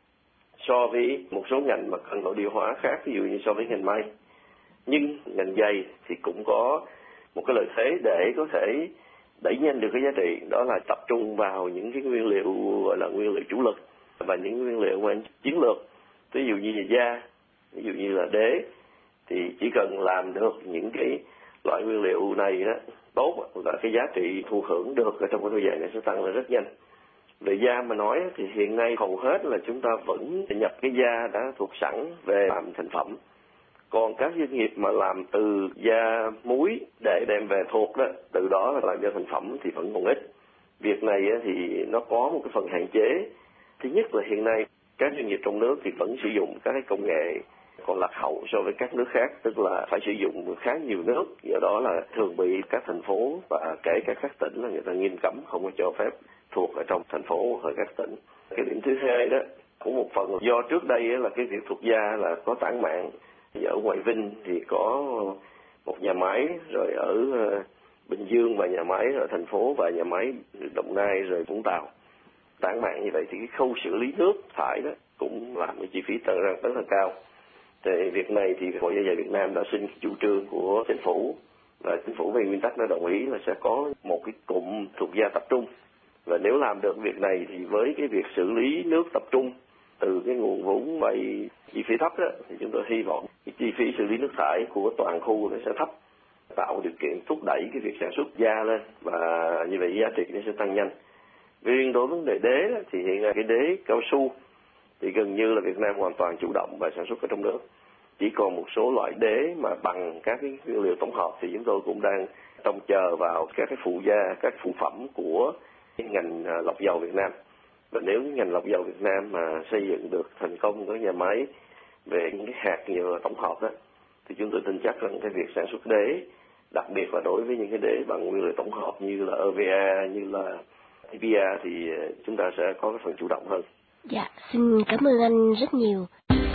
so với một số ngành mà cần nội địa hóa khác, ví dụ như so với ngành may. Nhưng ngành giày thì cũng có một cái lợi thế để có thể đẩy nhanh được cái giá trị, đó là tập trung vào những cái nguyên liệu gọi là nguyên liệu chủ lực và những nguyên liệu mà chiến lược, ví dụ như là da, ví dụ như là đế, thì chỉ cần làm được những cái loại nguyên liệu này đó tốt là cái giá trị thụ hưởng được ở trong cái đôi giày này sẽ tăng lên rất nhanh. Về da mà nói thì hiện nay hầu hết là chúng ta vẫn nhập cái da đã thuộc sẵn về làm thành phẩm. Còn các doanh nghiệp mà làm từ da muối để đem về thuộc đó, từ đó là làm ra thành phẩm thì vẫn còn ít. Việc này thì nó có một cái phần hạn chế. Thứ nhất là hiện nay các doanh nghiệp trong nước thì vẫn sử dụng các cái công nghệ còn lạc hậu so với các nước khác, tức là phải sử dụng khá nhiều nước, do đó là thường bị các thành phố và kể cả các tỉnh là người ta nghiêm cấm không có cho phép thuộc ở trong thành phố hoặc các tỉnh. Cái điểm thứ hai đó cũng một phần do trước đây là cái việc thuộc da là có tản mạn. Ở ngoài Vinh thì có một nhà máy, rồi ở Bình Dương và nhà máy ở thành phố và nhà máy Đồng Nai rồi Vũng Tàu. Tản mạn như vậy thì cái khâu xử lý nước thải đó cũng làm cái chi phí tăng ra rất là cao. Thì việc này thì Hội Da giày Việt Nam đã xin chủ trương của chính phủ, và chính phủ về nguyên tắc đã đồng ý là sẽ có một cái cụm thuộc da tập trung. Và nếu làm được việc này thì với cái việc xử lý nước tập trung Từ cái nguồn vốn vay chi phí thấp đó, thì chúng tôi hy vọng cái chi phí xử lý nước thải của toàn khu nó sẽ thấp, tạo điều kiện thúc đẩy cái việc sản xuất da lên, và như vậy giá trị nó sẽ tăng nhanh. Riêng đối với vấn đề đế đó, thì hiện nay cái đế cao su thì gần như là Việt Nam hoàn toàn chủ động và sản xuất ở trong nước. Chỉ còn một số loại đế mà bằng các cái nguyên liệu tổng hợp thì chúng tôi cũng đang trông chờ vào các cái phụ gia, các phụ phẩm của ngành lọc dầu Việt Nam. Và nếu ngành lọc dầu Việt Nam mà xây dựng được thành công cái nhà máy về những cái hạt nhiều tổng hợp đó, thì chúng tôi tin chắc rằng cái việc sản xuất đế, đặc biệt là đối với những cái đế bằng nguyên liệu tổng hợp như là e vê a, như là tê pê a, thì chúng ta sẽ có cái phần chủ động hơn. Dạ, xin cảm ơn anh rất nhiều.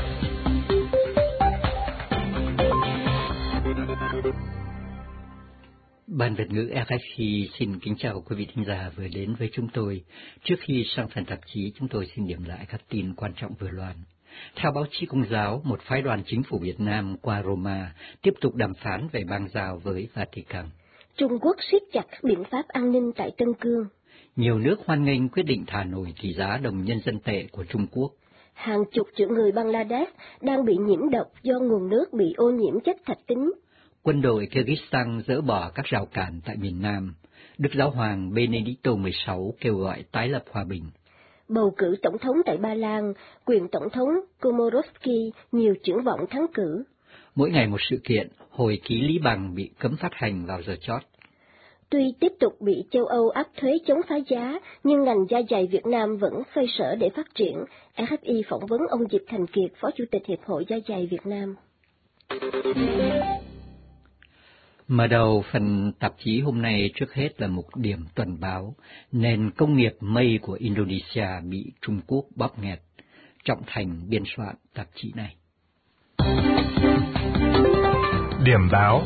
Ban Việt ngữ rờ ép i xin kính chào quý vị thính giả vừa đến với chúng tôi. Trước khi sang phần tạp chí, chúng tôi xin điểm lại các tin quan trọng vừa loan. Theo báo chí Công giáo, một phái đoàn chính phủ Việt Nam qua Roma tiếp tục đàm phán về bang giao với Vatican. Trung Quốc siết chặt các biện pháp an ninh tại Tân Cương. Nhiều nước hoan nghênh quyết định thả nổi tỷ giá đồng nhân dân tệ của Trung Quốc. Hàng chục triệu người Bangladesh đang bị nhiễm độc do nguồn nước bị ô nhiễm chất thạch tín. Quân đội Kyrgyzstan dỡ bỏ các rào cản tại miền Nam. Đức Giáo hoàng Benedicto mười sáu kêu gọi tái lập hòa bình. Bầu cử tổng thống tại Ba Lan, quyền tổng thống Komorowski nhiều triển vọng thắng cử. Mỗi ngày một sự kiện, hồi ký Lý Bằng bị cấm phát hành vào giờ chót. Tuy tiếp tục bị châu Âu áp thuế chống phá giá, nhưng ngành da giày Việt Nam vẫn xoay sở để phát triển. rờ ép i phỏng vấn ông Diệp Thành Kiệt, Phó Chủ tịch Hiệp hội Da giày Việt Nam. Mở đầu phần tạp chí hôm nay trước hết là một điểm tuần báo, nền công nghiệp mây của Indonesia bị Trung Quốc bóp nghẹt. Trọng Thành biên soạn tạp chí này. Điểm báo.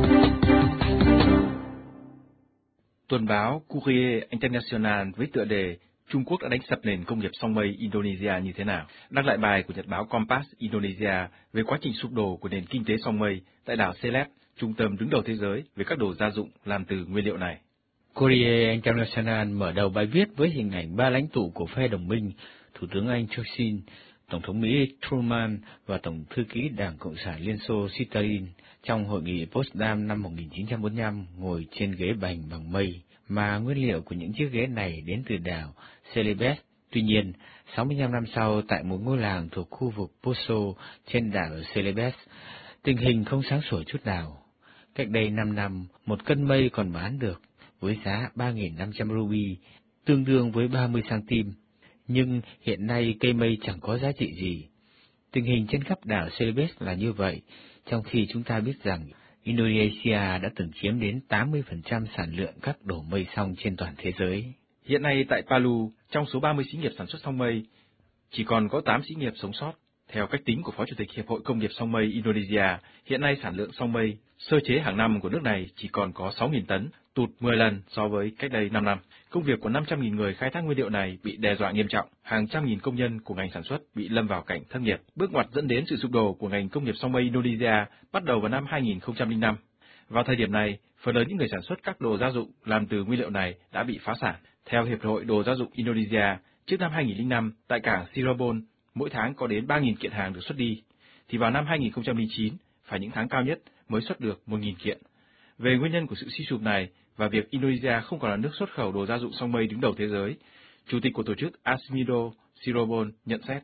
Tuần báo Courier International với tựa đề Trung Quốc đã đánh sập nền công nghiệp song mây Indonesia như thế nào, đăng lại bài của nhật báo Kompas Indonesia về quá trình sụp đổ của nền kinh tế song mây tại đảo Celebes, trung tâm đứng đầu thế giới về các đồ gia dụng làm từ nguyên liệu này. Courier International mở đầu bài viết với hình ảnh ba lãnh tụ của phe đồng minh, Thủ tướng Anh Churchill, Tổng thống Mỹ Truman và Tổng thư ký Đảng Cộng sản Liên Xô Stalin trong hội nghị Potsdam năm một nghìn chín trăm bốn mươi lăm ngồi trên ghế bành bằng mây, mà nguyên liệu của những chiếc ghế này đến từ đảo Celebes. Tuy nhiên, sáu mươi lăm năm sau, tại một ngôi làng thuộc khu vực Poso trên đảo Celebes, tình hình không sáng sủa chút nào. Cách đây năm năm, một cân mây còn bán được với giá ba nghìn năm trăm ruby, tương đương với ba mươi xăng-ti-mét. Nhưng hiện nay cây mây chẳng có giá trị gì. Tình hình trên khắp đảo Celebes là như vậy, trong khi chúng ta biết rằng Indonesia đã từng chiếm đến tám mươi phần trăm sản lượng các đồ mây song trên toàn thế giới. Hiện nay tại Palu, trong số ba mươi xí nghiệp sản xuất song mây, chỉ còn có tám xí nghiệp sống sót. Theo cách tính của Phó Chủ tịch Hiệp hội Công nghiệp song mây Indonesia, hiện nay sản lượng song mây sơ chế hàng năm của nước này chỉ còn có sáu nghìn tấn, tụt mười lần so với cách đây năm năm. Công việc của năm trăm nghìn người khai thác nguyên liệu này bị đe dọa nghiêm trọng, hàng trăm nghìn công nhân của ngành sản xuất bị lâm vào cảnh thất nghiệp. Bước ngoặt dẫn đến sự sụp đổ của ngành công nghiệp song mây Indonesia bắt đầu vào năm hai nghìn không trăm lẻ năm. Vào thời điểm này, phần lớn những người sản xuất các đồ gia dụng làm từ nguyên liệu này đã bị phá sản. Theo Hiệp hội Đồ gia dụng Indonesia, trước năm hai nghìn không trăm lẻ năm, tại cảng Cirebon, mỗi tháng có đến ba nghìn kiện hàng được xuất đi, thì vào năm hai nghìn không trăm lẻ chín, phải những tháng cao nhất mới xuất được một nghìn kiện. Về nguyên nhân của sự suy sụp này và việc Indonesia không còn là nước xuất khẩu đồ gia dụng song mây đứng đầu thế giới, Chủ tịch của tổ chức Asmido Cirebon nhận xét.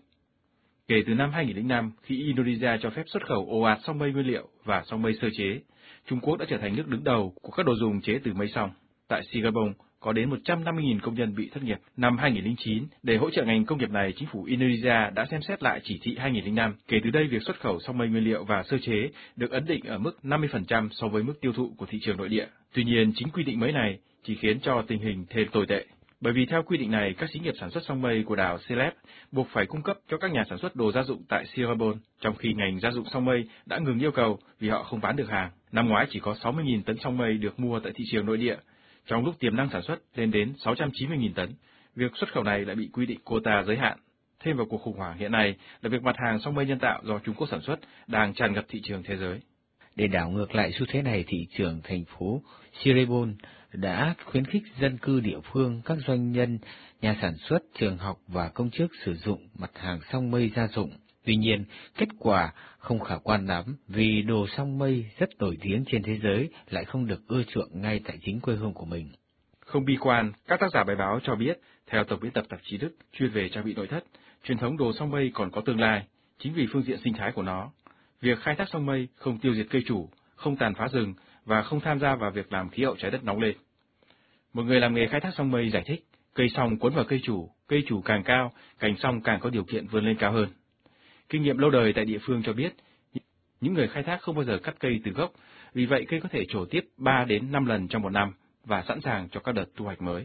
Kể từ năm hai nghìn không trăm lẻ năm, khi Indonesia cho phép xuất khẩu ồ ạt song mây nguyên liệu và song mây sơ chế, Trung Quốc đã trở thành nước đứng đầu của các đồ dùng chế từ mây song. Tại Cirebon, có đến một trăm năm mươi nghìn công nhân bị thất nghiệp. Năm hai nghìn không trăm lẻ chín, để hỗ trợ ngành công nghiệp này, chính phủ Indonesia đã xem xét lại chỉ thị hai nghìn không trăm lẻ năm. Kể từ đây, việc xuất khẩu song mây nguyên liệu và sơ chế được ấn định ở mức năm mươi phần trăm so với mức tiêu thụ của thị trường nội địa. Tuy nhiên, chính quy định mới này chỉ khiến cho tình hình thêm tồi tệ. Bởi vì theo quy định này, các xí nghiệp sản xuất song mây của đảo Celebes buộc phải cung cấp cho các nhà sản xuất đồ gia dụng tại Cirebon, trong khi ngành gia dụng song mây đã ngừng yêu cầu vì họ không bán được hàng. Năm ngoái chỉ có sáu mươi nghìn tấn song mây được mua tại thị trường nội địa, trong lúc tiềm năng sản xuất lên đến sáu trăm chín mươi nghìn tấn. Việc xuất khẩu này lại bị quy định quota giới hạn. Thêm vào cuộc khủng hoảng hiện nay là việc mặt hàng song mây nhân tạo do Trung Quốc sản xuất đang tràn ngập thị trường thế giới. Để đảo ngược lại xu thế này, thị trường thành phố Cirebon đã khuyến khích dân cư địa phương, các doanh nhân, nhà sản xuất, trường học và công chức sử dụng mặt hàng song mây gia dụng. Tuy nhiên, kết quả không khả quan lắm vì đồ song mây rất nổi tiếng trên thế giới lại không được ưa chuộng ngay tại chính quê hương của mình. Không bi quan, các tác giả bài báo cho biết, theo tổng biên tập tạp chí Đức chuyên về trang bị nội thất, truyền thống đồ song mây còn có tương lai, chính vì phương diện sinh thái của nó. Việc khai thác song mây không tiêu diệt cây chủ, không tàn phá rừng và không tham gia vào việc làm khí hậu trái đất nóng lên. Một người làm nghề khai thác song mây giải thích, cây song cuốn vào cây chủ, cây chủ càng cao, cành song càng có điều kiện vươn lên cao hơn. Kinh nghiệm lâu đời tại địa phương cho biết, những người khai thác không bao giờ cắt cây từ gốc, vì vậy cây có thể trổ tiếp ba đến năm lần trong một năm và sẵn sàng cho các đợt thu hoạch mới.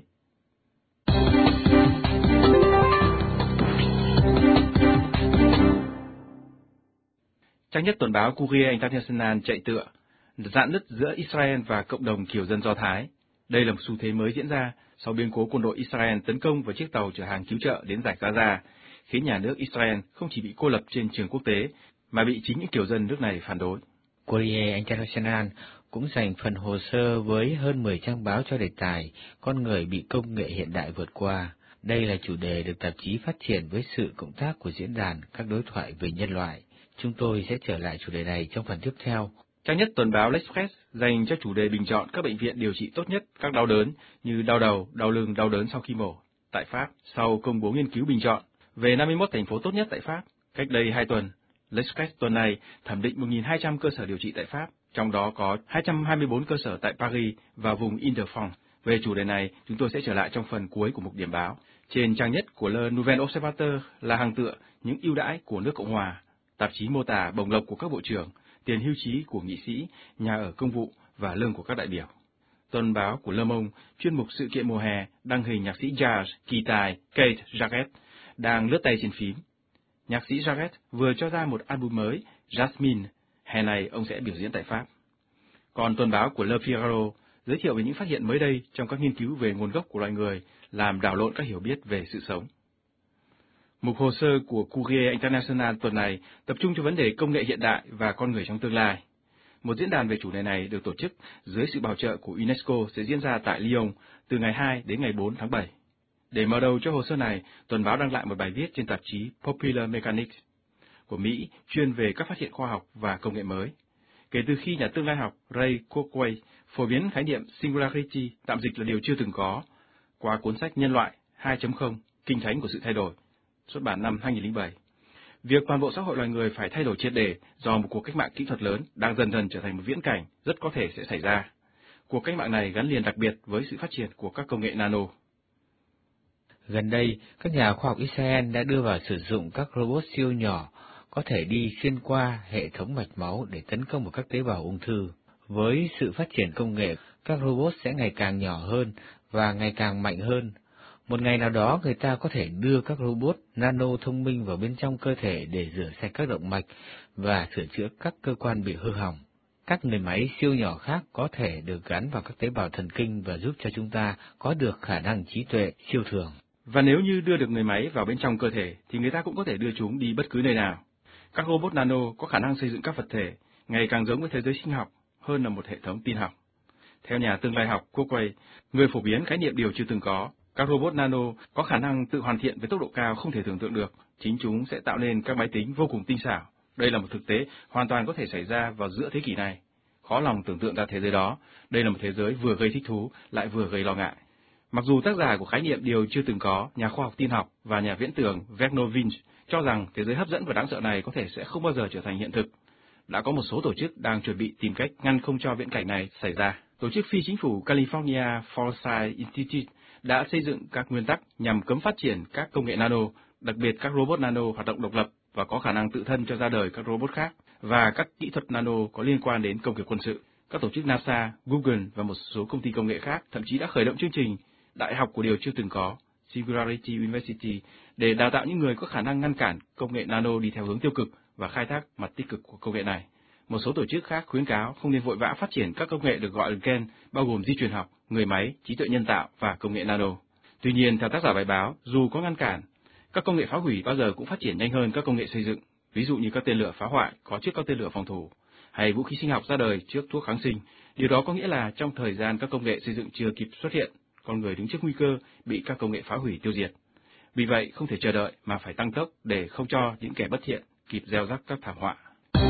Trang nhất tuần báo Courrier International chạy tựa, rạn nứt giữa Israel và cộng đồng kiều dân Do Thái. Đây là một xu thế mới diễn ra sau biến cố quân đội Israel tấn công vào chiếc tàu chở hàng cứu trợ đến giải Gaza, khiến nhà nước Israel không chỉ bị cô lập trên trường quốc tế, mà bị chính những kiều dân nước này phản đối. Courrier International cũng dành phần hồ sơ với hơn mười trang báo cho đề tài Con người bị công nghệ hiện đại vượt qua. Đây là chủ đề được tạp chí phát triển với sự cộng tác của diễn đàn các đối thoại về nhân loại. Chúng tôi sẽ trở lại chủ đề này trong phần tiếp theo. Trang nhất tuần báo L'Express dành cho chủ đề bình chọn các bệnh viện điều trị tốt nhất các đau đớn như đau đầu, đau lưng, đau đớn sau khi mổ. Tại Pháp, sau công bố nghiên cứu bình chọn về năm mươi mốt thành phố tốt nhất tại Pháp, cách đây hai tuần, L'Express tuần này thẩm định một nghìn hai trăm cơ sở điều trị tại Pháp, trong đó có hai trăm hai mươi tư cơ sở tại Paris và vùng Île-de-France. Về chủ đề này, chúng tôi sẽ trở lại trong phần cuối của mục điểm báo. Trên trang nhất của Le Nouvel Observateur là hàng tựa những ưu đãi của nước Cộng hòa. Tạp chí mô tả bổng lộc của các bộ trưởng, tiền hưu trí của nghị sĩ, nhà ở công vụ và lương của các đại biểu. Tuần báo của Le Monde, chuyên mục sự kiện mùa hè, đăng hình nhạc sĩ jazz kỳ tài Keith Jarrett đang lướt tay trên phím. Nhạc sĩ Jarrett vừa cho ra một album mới, Jasmine. Hè này ông sẽ biểu diễn tại Pháp. Còn tuần báo của Le Figaro giới thiệu về những phát hiện mới đây trong các nghiên cứu về nguồn gốc của loài người, làm đảo lộn các hiểu biết về sự sống. Mục hồ sơ của Courrier International tuần này tập trung cho vấn đề công nghệ hiện đại và con người trong tương lai. Một diễn đàn về chủ đề này được tổ chức dưới sự bảo trợ của UNESCO sẽ diễn ra tại Lyon từ ngày hai đến ngày bốn tháng bảy. Để mở đầu cho hồ sơ này, tuần báo đăng lại một bài viết trên tạp chí Popular Mechanics của Mỹ chuyên về các phát hiện khoa học và công nghệ mới. Kể từ khi nhà tương lai học Ray Kurzweil phổ biến khái niệm Singularity, tạm dịch là điều chưa từng có, qua cuốn sách Nhân loại hai chấm không, Kinh thánh của sự thay đổi, xuất bản năm hai nghìn không trăm lẻ bảy. Việc toàn bộ xã hội loài người phải thay đổi triệt để do một cuộc cách mạng kỹ thuật lớn đang dần dần trở thành một viễn cảnh rất có thể sẽ xảy ra. Cuộc cách mạng này gắn liền đặc biệt với sự phát triển của các công nghệ nano. Gần đây, các nhà khoa học Israel đã đưa vào sử dụng các robot siêu nhỏ có thể đi xuyên qua hệ thống mạch máu để tấn công vào các tế bào ung thư. Với sự phát triển công nghệ, các robot sẽ ngày càng nhỏ hơn và ngày càng mạnh hơn. Một ngày nào đó, người ta có thể đưa các robot nano thông minh vào bên trong cơ thể để rửa sạch các động mạch và sửa chữa các cơ quan bị hư hỏng. Các người máy siêu nhỏ khác có thể được gắn vào các tế bào thần kinh và giúp cho chúng ta có được khả năng trí tuệ siêu thường. Và nếu như đưa được người máy vào bên trong cơ thể, thì người ta cũng có thể đưa chúng đi bất cứ nơi nào. Các robot nano có khả năng xây dựng các vật thể ngày càng giống với thế giới sinh học hơn là một hệ thống tin học. Theo nhà tương lai học Kurzweil, người phổ biến khái niệm điều chưa từng có, các robot nano có khả năng tự hoàn thiện với tốc độ cao không thể tưởng tượng được. Chính chúng sẽ tạo nên các máy tính vô cùng tinh xảo. Đây là một thực tế hoàn toàn có thể xảy ra vào giữa thế kỷ này. Khó lòng tưởng tượng ra thế giới đó. Đây là một thế giới vừa gây thích thú, lại vừa gây lo ngại. Mặc dù tác giả của khái niệm điều chưa từng có, nhà khoa học tin học và nhà viễn tưởng Vernovich cho rằng thế giới hấp dẫn và đáng sợ này có thể sẽ không bao giờ trở thành hiện thực, đã có một số tổ chức đang chuẩn bị tìm cách ngăn không cho viễn cảnh này xảy ra. Tổ chức phi chính phủ California Foresight Institute đã xây dựng các nguyên tắc nhằm cấm phát triển các công nghệ nano, đặc biệt các robot nano hoạt động độc lập và có khả năng tự thân cho ra đời các robot khác, và các kỹ thuật nano có liên quan đến công nghiệp quân sự. Các tổ chức NASA, Google và một số công ty công nghệ khác thậm chí đã khởi động chương trình Đại học của điều chưa từng có, Singularity University, để đào tạo những người có khả năng ngăn cản công nghệ nano đi theo hướng tiêu cực và khai thác mặt tích cực của công nghệ này. Một số tổ chức khác khuyến cáo không nên vội vã phát triển các công nghệ được gọi là gen, bao gồm di truyền học, người máy, trí tuệ nhân tạo và công nghệ nano. Tuy nhiên, theo tác giả bài báo, dù có ngăn cản, các công nghệ phá hủy bao giờ cũng phát triển nhanh hơn các công nghệ xây dựng, ví dụ như các tên lửa phá hoại có trước các tên lửa phòng thủ, hay vũ khí sinh học ra đời trước thuốc kháng sinh. Điều đó có nghĩa là trong thời gian các công nghệ xây dựng chưa kịp xuất hiện, con người đứng trước nguy cơ bị các công nghệ phá hủy tiêu diệt. Vì vậy, không thể chờ đợi mà phải tăng tốc để không cho những kẻ bất thiện kịp gieo rắc các thảm họa.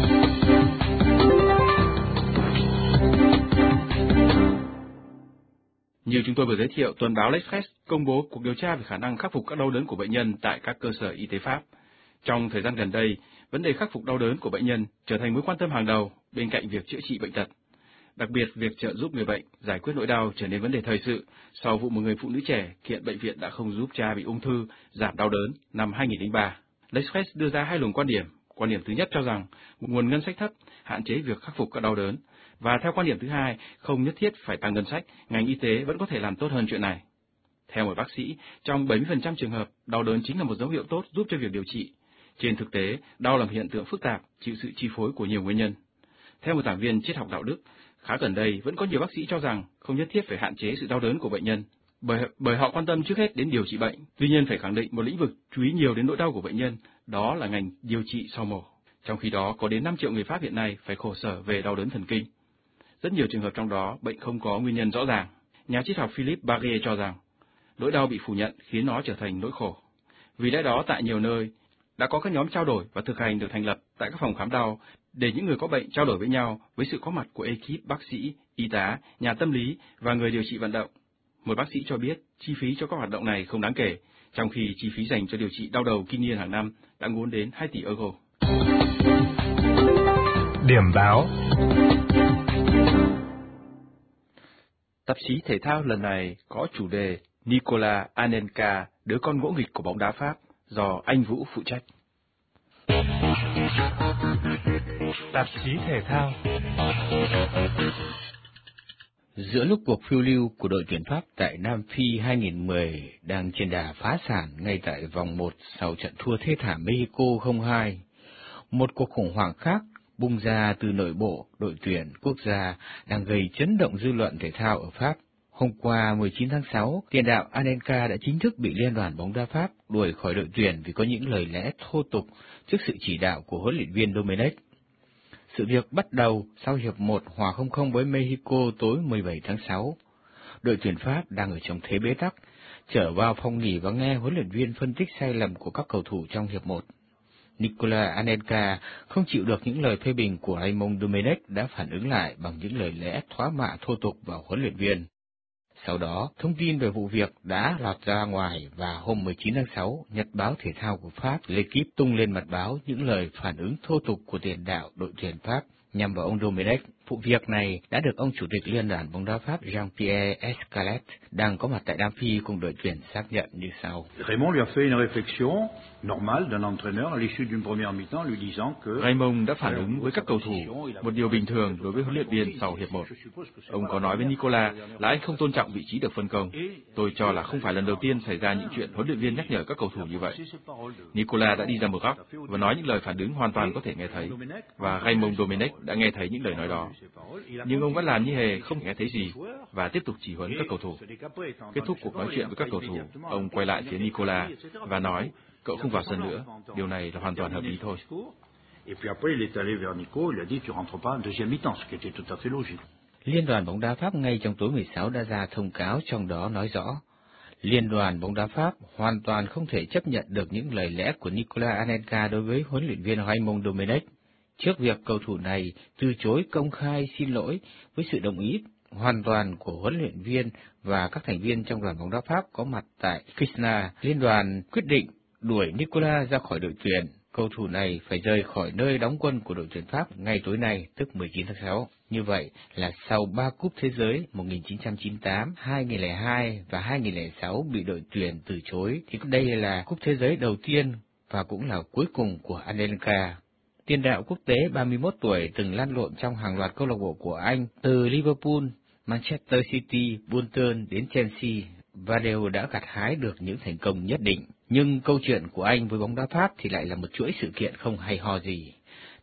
Như chúng tôi vừa giới thiệu, tuần báo L'Express công bố cuộc điều tra về khả năng khắc phục các đau đớn của bệnh nhân tại các cơ sở y tế Pháp. Trong thời gian gần đây, vấn đề khắc phục đau đớn của bệnh nhân trở thành mối quan tâm hàng đầu bên cạnh việc chữa trị bệnh tật. Đặc biệt, việc trợ giúp người bệnh giải quyết nỗi đau trở nên vấn đề thời sự sau vụ một người phụ nữ trẻ kiện bệnh viện đã không giúp cha bị ung thư giảm đau đớn năm hai nghìn không trăm lẻ ba. L'Express đưa ra hai luồng quan điểm. Quan điểm thứ nhất cho rằng nguồn ngân sách thấp hạn chế việc khắc phục các đau đớn, và theo quan điểm thứ hai, không nhất thiết phải tăng ngân sách, ngành y tế vẫn có thể làm tốt hơn chuyện này. Theo một bác sĩ, trong bảy mươi phần trăm trường hợp, đau đớn chính là một dấu hiệu tốt giúp cho việc điều trị. Trên thực tế, đau là một hiện tượng phức tạp, chịu sự chi phối của nhiều nguyên nhân. Theo một giảng viên triết học đạo đức, khá gần đây vẫn có nhiều bác sĩ cho rằng không nhất thiết phải hạn chế sự đau đớn của bệnh nhân, bởi bởi họ quan tâm trước hết đến điều trị bệnh. Tuy nhiên, phải khẳng định một lĩnh vực chú ý nhiều đến nỗi đau của bệnh nhân, đó là ngành điều trị sau mổ. Trong khi đó, có đến năm triệu người Pháp hiện nay phải khổ sở về đau đớn thần kinh. Rất nhiều trường hợp trong đó, bệnh không có nguyên nhân rõ ràng. Nhà triết học Philippe Barrier cho rằng, nỗi đau bị phủ nhận khiến nó trở thành nỗi khổ. Vì lẽ đó, tại nhiều nơi, đã có các nhóm trao đổi và thực hành được thành lập tại các phòng khám đau để những người có bệnh trao đổi với nhau với sự có mặt của ekip bác sĩ, y tá, nhà tâm lý và người điều trị vận động. Một bác sĩ cho biết chi phí cho các hoạt động này không đáng kể, trong khi chi phí dành cho điều trị đau đầu kinh niên hàng năm đã ngốn đến hai tỷ euro. Điểm báo. Tạp chí thể thao lần này có chủ đề Nicolas Anelka, đứa con ngỗ nghịch của bóng đá Pháp, do anh Vũ phụ trách. Tạp chí thể thao. Giữa lúc cuộc phiêu lưu của đội tuyển Pháp tại Nam Phi hai nghìn mười đang trên đà phá sản ngay tại vòng một sau trận thua thê thảm Mexico không hai, một cuộc khủng hoảng khác bung ra từ nội bộ đội tuyển quốc gia đang gây chấn động dư luận thể thao ở Pháp. Hôm qua mười chín tháng sáu, tiền đạo Anelka đã chính thức bị Liên đoàn bóng đá Pháp đuổi khỏi đội tuyển vì có những lời lẽ thô tục trước sự chỉ đạo của huấn luyện viên Domenech. Sự việc bắt đầu sau hiệp một hòa không không với Mexico tối mười bảy tháng sáu. Đội tuyển Pháp đang ở trong thế bế tắc, trở vào phòng nghỉ và nghe huấn luyện viên phân tích sai lầm của các cầu thủ trong hiệp một. Nicolas Anelka không chịu được những lời phê bình của Raymond Domenech đã phản ứng lại bằng những lời lẽ thóa mạ thô tục vào huấn luyện viên. Sau đó, thông tin về vụ việc đã lọt ra ngoài và hôm mười chín tháng sáu, nhật báo thể thao của Pháp L'Équipe tung lên mặt báo những lời phản ứng thô tục của tiền đạo đội tuyển Pháp nhằm vào ông Domenech. Vụ việc này đã được ông Chủ tịch Liên đoàn bóng đá Pháp Jean-Pierre Escalet đang có mặt tại Nam Phi cùng đội tuyển xác nhận như sau. Raymond lui a fait une réflexion normale d'un entraîneur à l'issue d'une première mi-temps lui disant que Raymond đã phản ứng với các cầu thủ, một điều bình thường đối với huấn luyện viên sau hiệp một. Ông có nói với Nicolas là anh không tôn trọng vị trí được phân công. Tôi cho là không phải lần đầu tiên xảy ra những chuyện huấn luyện viên nhắc nhở các cầu thủ như vậy. Nicolas đã đi ra một góc và nói những lời phản ứng hoàn toàn có thể nghe thấy, và Raymond Domenech đã nghe thấy những lời nói đó. Nhưng ông vẫn làm như hề không nghe thấy gì và tiếp tục chỉ huấn các cầu thủ. Kết thúc cuộc nói chuyện với các cầu thủ, ông quay lại phía Nicolas và nói, cậu không vào sân nữa, điều này là hoàn toàn hợp lý thôi. Liên đoàn bóng đá Pháp ngay trong tối mười sáu đã ra thông cáo trong đó nói rõ, Liên đoàn bóng đá Pháp hoàn toàn không thể chấp nhận được những lời lẽ của Nicolas Anelka đối với huấn luyện viên Raymond Domenech. Trước việc cầu thủ này từ chối công khai xin lỗi với sự đồng ý hoàn toàn của huấn luyện viên và các thành viên trong đoàn bóng đá Pháp có mặt tại Krishna, Liên đoàn quyết định đuổi Nicolas ra khỏi đội tuyển. Cầu thủ này phải rời khỏi nơi đóng quân của đội tuyển Pháp ngay tối nay, tức mười chín tháng sáu. Như vậy là sau ba cúp thế giới một nghìn chín trăm chín mươi tám, hai nghìn không trăm lẻ hai và hai nghìn không trăm lẻ sáu bị đội tuyển từ chối, thì đây là cúp thế giới đầu tiên và cũng là cuối cùng của Anelka. Tiền đạo quốc tế ba mươi mốt tuổi từng lăn lộn trong hàng loạt câu lạc bộ của Anh, từ Liverpool, Manchester City, Bolton đến Chelsea, và đều đã gặt hái được những thành công nhất định. Nhưng câu chuyện của anh với bóng đá Pháp thì lại là một chuỗi sự kiện không hay ho gì.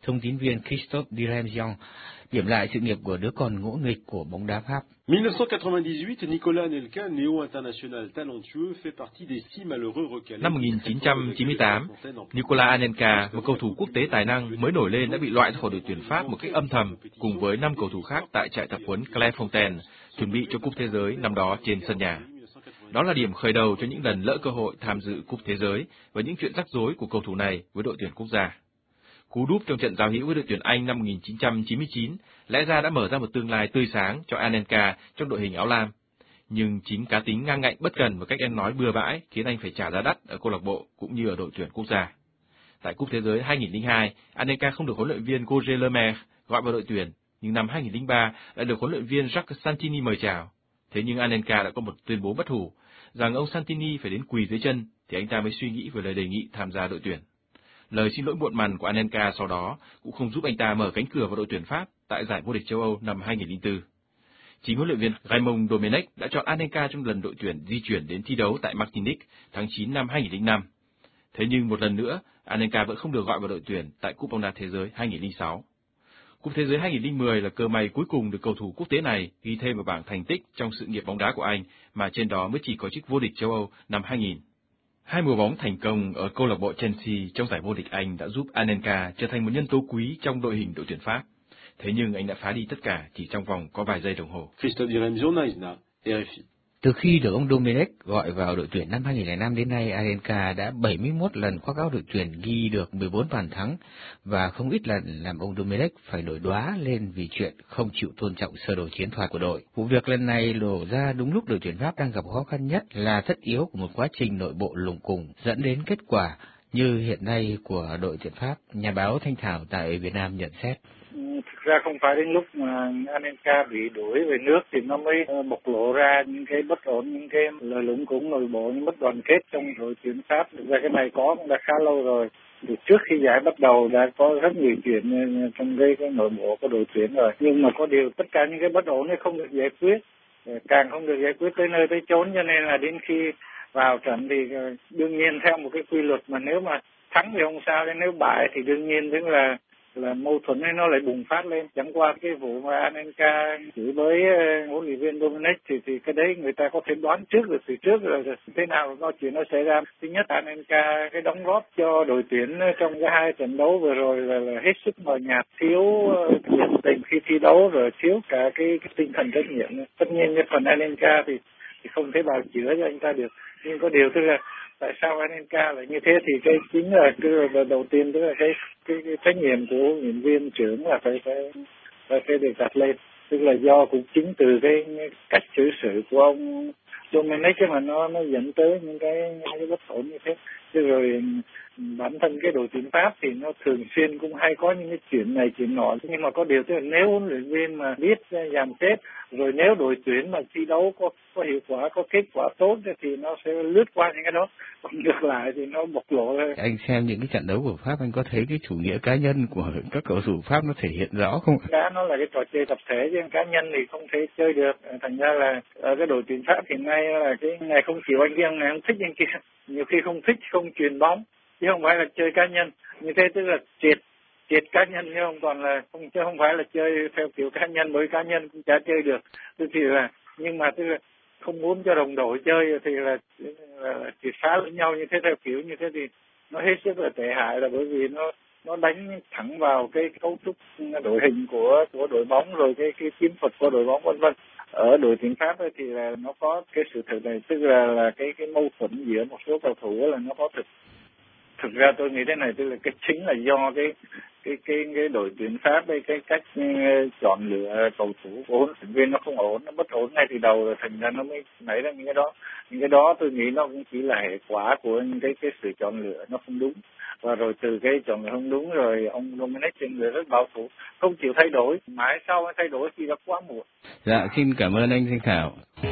Thông tin viên Christophe Diremzion điểm lại sự nghiệp của đứa con ngỗ nghịch của bóng đá Pháp. mille neuf cent quatre-vingt-dix-huit, Nicolas Anelka, néo-international talentueux, fait partie des six malheureux recalés. Năm một nghìn chín trăm chín mươi tám, Nicolas Anelka, một cầu thủ quốc tế tài năng mới nổi lên đã bị loại ra khỏi đội tuyển Pháp một cách âm thầm, cùng với năm cầu thủ khác tại trại tập huấn Clairefontaine, chuẩn bị cho Cúp Thế giới năm đó trên sân nhà. Đó là điểm khởi đầu cho những lần lỡ cơ hội tham dự Cúp Thế giới và những chuyện rắc rối của cầu thủ này với đội tuyển quốc gia. Cú đúp trong trận giao hữu với đội tuyển Anh năm một nghìn chín trăm chín mươi chín lẽ ra đã mở ra một tương lai tươi sáng cho Anelka trong đội hình áo lam. Nhưng chính cá tính ngang ngạnh bất cần và cách ăn nói bừa bãi khiến anh phải trả giá đắt ở câu lạc bộ cũng như ở đội tuyển quốc gia. Tại Cúp Thế giới hai nghìn không trăm lẻ hai, Anelka không được huấn luyện viên Roger Lemaire gọi vào đội tuyển, nhưng năm hai nghìn không trăm lẻ ba lại được huấn luyện viên Jacques Santini mời chào. Thế nhưng Anelka đã có một tuyên bố bất hủ rằng ông Santini phải đến quỳ dưới chân thì anh ta mới suy nghĩ về lời đề nghị tham gia đội tuyển. Lời xin lỗi muộn màng của Anelka sau đó cũng không giúp anh ta mở cánh cửa vào đội tuyển Pháp tại giải vô địch châu Âu năm hai nghìn không trăm lẻ bốn. Chính huấn luyện viên Raymond Domenech đã chọn Anelka trong lần đội tuyển di chuyển đến thi đấu tại Martinique tháng chín năm hai nghìn không trăm lẻ năm. Thế nhưng một lần nữa, Anelka vẫn không được gọi vào đội tuyển tại Cúp bóng đá thế giới hai nghìn không trăm lẻ sáu. Cúp thế giới hai nghìn không trăm mười là cơ may cuối cùng được cầu thủ quốc tế này ghi thêm vào bảng thành tích trong sự nghiệp bóng đá của anh, mà trên đó mới chỉ có chức vô địch châu Âu năm hai nghìn. Hai mùa bóng thành công ở câu lạc bộ Chelsea trong giải vô địch Anh đã giúp Anelka trở thành một nhân tố quý trong đội hình đội tuyển Pháp. Thế nhưng anh đã phá đi tất cả chỉ trong vòng có vài giây đồng hồ. Christophe Diremzion, R F I. Từ khi được ông Domenech gọi vào đội tuyển năm hai nghìn không trăm lẻ năm đến nay, Anelka đã bảy mươi mốt lần khoác áo đội tuyển, ghi được mười bốn bàn thắng và không ít lần làm ông Domenech phải nổi đoá lên vì chuyện không chịu tôn trọng sơ đồ chiến thuật của đội. Vụ việc lần này đổ ra đúng lúc đội tuyển Pháp đang gặp khó khăn nhất, là tất yếu của một quá trình nội bộ lùng cùng dẫn đến kết quả như hiện nay của đội tuyển Pháp. Nhà báo Thanh Thảo tại Việt Nam nhận xét. Thực ra không phải đến lúc mà Anelka bị đuổi về nước thì nó mới bộc lộ ra những cái bất ổn, những cái lời lủng củng nội bộ, những bất đoàn kết trong đội tuyển Pháp. Thực ra cái này có cũng đã khá lâu rồi. Thì trước khi giải bắt đầu đã có rất nhiều chuyện trong cái, cái nội bộ của đội tuyển rồi. Nhưng mà có điều tất cả những cái bất ổn ấy không được giải quyết, càng không được giải quyết tới nơi tới chốn, cho nên là đến khi vào trận thì đương nhiên theo một cái quy luật mà nếu mà thắng thì không sao, nếu bại thì đương nhiên tức là là mâu thuẫn ấy nó lại bùng phát lên. Chẳng qua cái vụ mà Anelka chửi với huấn luyện viên Domenech thì thì cái đấy người ta có thể đoán trước được từ trước rồi, rồi thế nào có chuyện nó xảy ra. Thứ nhất, Anelka cái đóng góp cho đội tuyển trong cái hai trận đấu vừa rồi là, là hết sức mờ nhạt, thiếu nhiệt tình khi thi đấu, rồi thiếu cả cái, cái tinh thần trách nhiệm. Tất nhiên cái phần Anelka thì thì không thể bào chữa cho anh ta được, nhưng có điều tức là tại sao Anelka lại như thế thì cái chính là cái đầu tiên tức là cái cái, cái trách nhiệm của huấn luyện viên trưởng là phải phải phải, phải được đặt lên, tức là do cũng chính từ cái cách xử sự của ông Domenech mà nó nó dẫn tới những cái những cái bất ổn như thế. Thế rồi bản thân cái đội tuyển Pháp thì nó thường xuyên cũng hay có những cái chuyện này chuyện nọ, nhưng mà có điều tức là nếu huấn luyện viên mà biết dàn xếp, rồi nếu đội tuyển mà thi đấu có có hiệu quả, có kết quả tốt thì nó sẽ lướt qua những cái đó, còn ngược lại thì nó bộc lộ ra. Anh xem những cái trận đấu của Pháp, anh có thấy cái chủ nghĩa cá nhân của các cầu thủ Pháp nó thể hiện rõ không? Cá nó là cái trò chơi tập thể chứ cá nhân thì không thể chơi được. Thành ra là ở cái đội tuyển Pháp hiện nay là cái ngày không chịu anh kia, ngày không thích anh kia, nhiều khi không thích không chuyền bóng, chứ không phải là chơi cá nhân. Như thế tức là triệt triệt cá nhân, chứ không còn là không chứ không phải là chơi theo kiểu cá nhân, bởi cá nhân cũng chả chơi được. Tức thì là nhưng mà tức là không muốn cho đồng đội chơi thì là, là, là triệt phá lẫn nhau như thế, theo kiểu như thế thì nó hết sức là tệ hại, là bởi vì nó nó đánh thẳng vào cái cấu trúc đội hình của của đội bóng, rồi cái cái chiến thuật của đội bóng vân vân. Ở đội tuyển Pháp ấy thì là nó có cái sự thực này, tức là là cái cái mâu thuẫn giữa một số cầu thủ là nó có thực. Thực ra tôi nghĩ thế này, tức là cái chính là do cái cái cái cái đội tuyển Pháp đây, cái cách chọn lựa cầu thủ của huấn luyện viên nó không ổn, nó bất ổn ngay từ đầu, rồi thành ra nó mới nảy ra những cái đó. Những cái đó tôi nghĩ nó cũng chỉ là hệ quả của những cái cái sự chọn lựa nó không đúng, và rồi từ cái chọn lựa không đúng rồi ông Domenech trên người rất bảo thủ, không chịu thay đổi, mãi sau thay đổi thì đã quá muộn. Dạ, xin cảm ơn anh Thanh Thảo.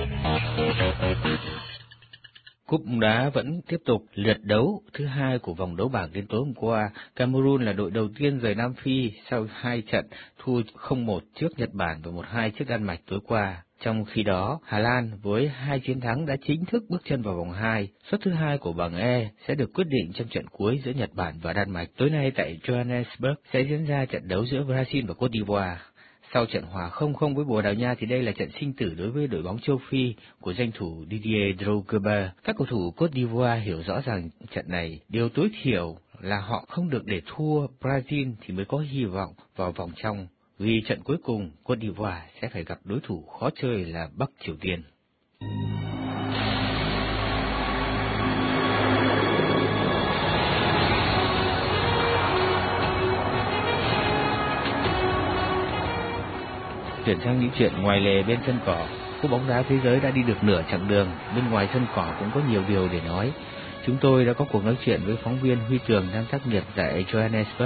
Cúp bóng đá vẫn tiếp tục lượt đấu thứ hai của vòng đấu bảng đến tối hôm qua. Cameroon là đội đầu tiên rời Nam Phi sau hai trận thua không một trước Nhật Bản và một hai trước Đan Mạch tối qua. Trong khi đó, Hà Lan với hai chiến thắng đã chính thức bước chân vào vòng hai. Suất thứ hai của bảng E sẽ được quyết định trong trận cuối giữa Nhật Bản và Đan Mạch. Tối nay tại Johannesburg sẽ diễn ra trận đấu giữa Brazil và Côte d'Ivoire. Sau trận hòa không không với Bồ Đào Nha thì đây là trận sinh tử đối với đội bóng châu Phi của danh thủ Didier Drogba. Các cầu thủ Côte d'Ivoire hiểu rõ rằng trận này điều tối thiểu là họ không được để thua Brazil thì mới có hy vọng vào vòng trong. Vì trận cuối cùng, Côte d'Ivoire sẽ phải gặp đối thủ khó chơi là Bắc Triều Tiên. Chuyển sang những chuyện ngoài lề bên sân cỏ, cúp bóng đá thế giới đã đi được nửa chặng đường, bên ngoài sân cỏ cũng có nhiều điều để nói. Chúng tôi đã có cuộc nói chuyện với phóng viên Huy Tường đang tác nghiệp tại Johannesburg.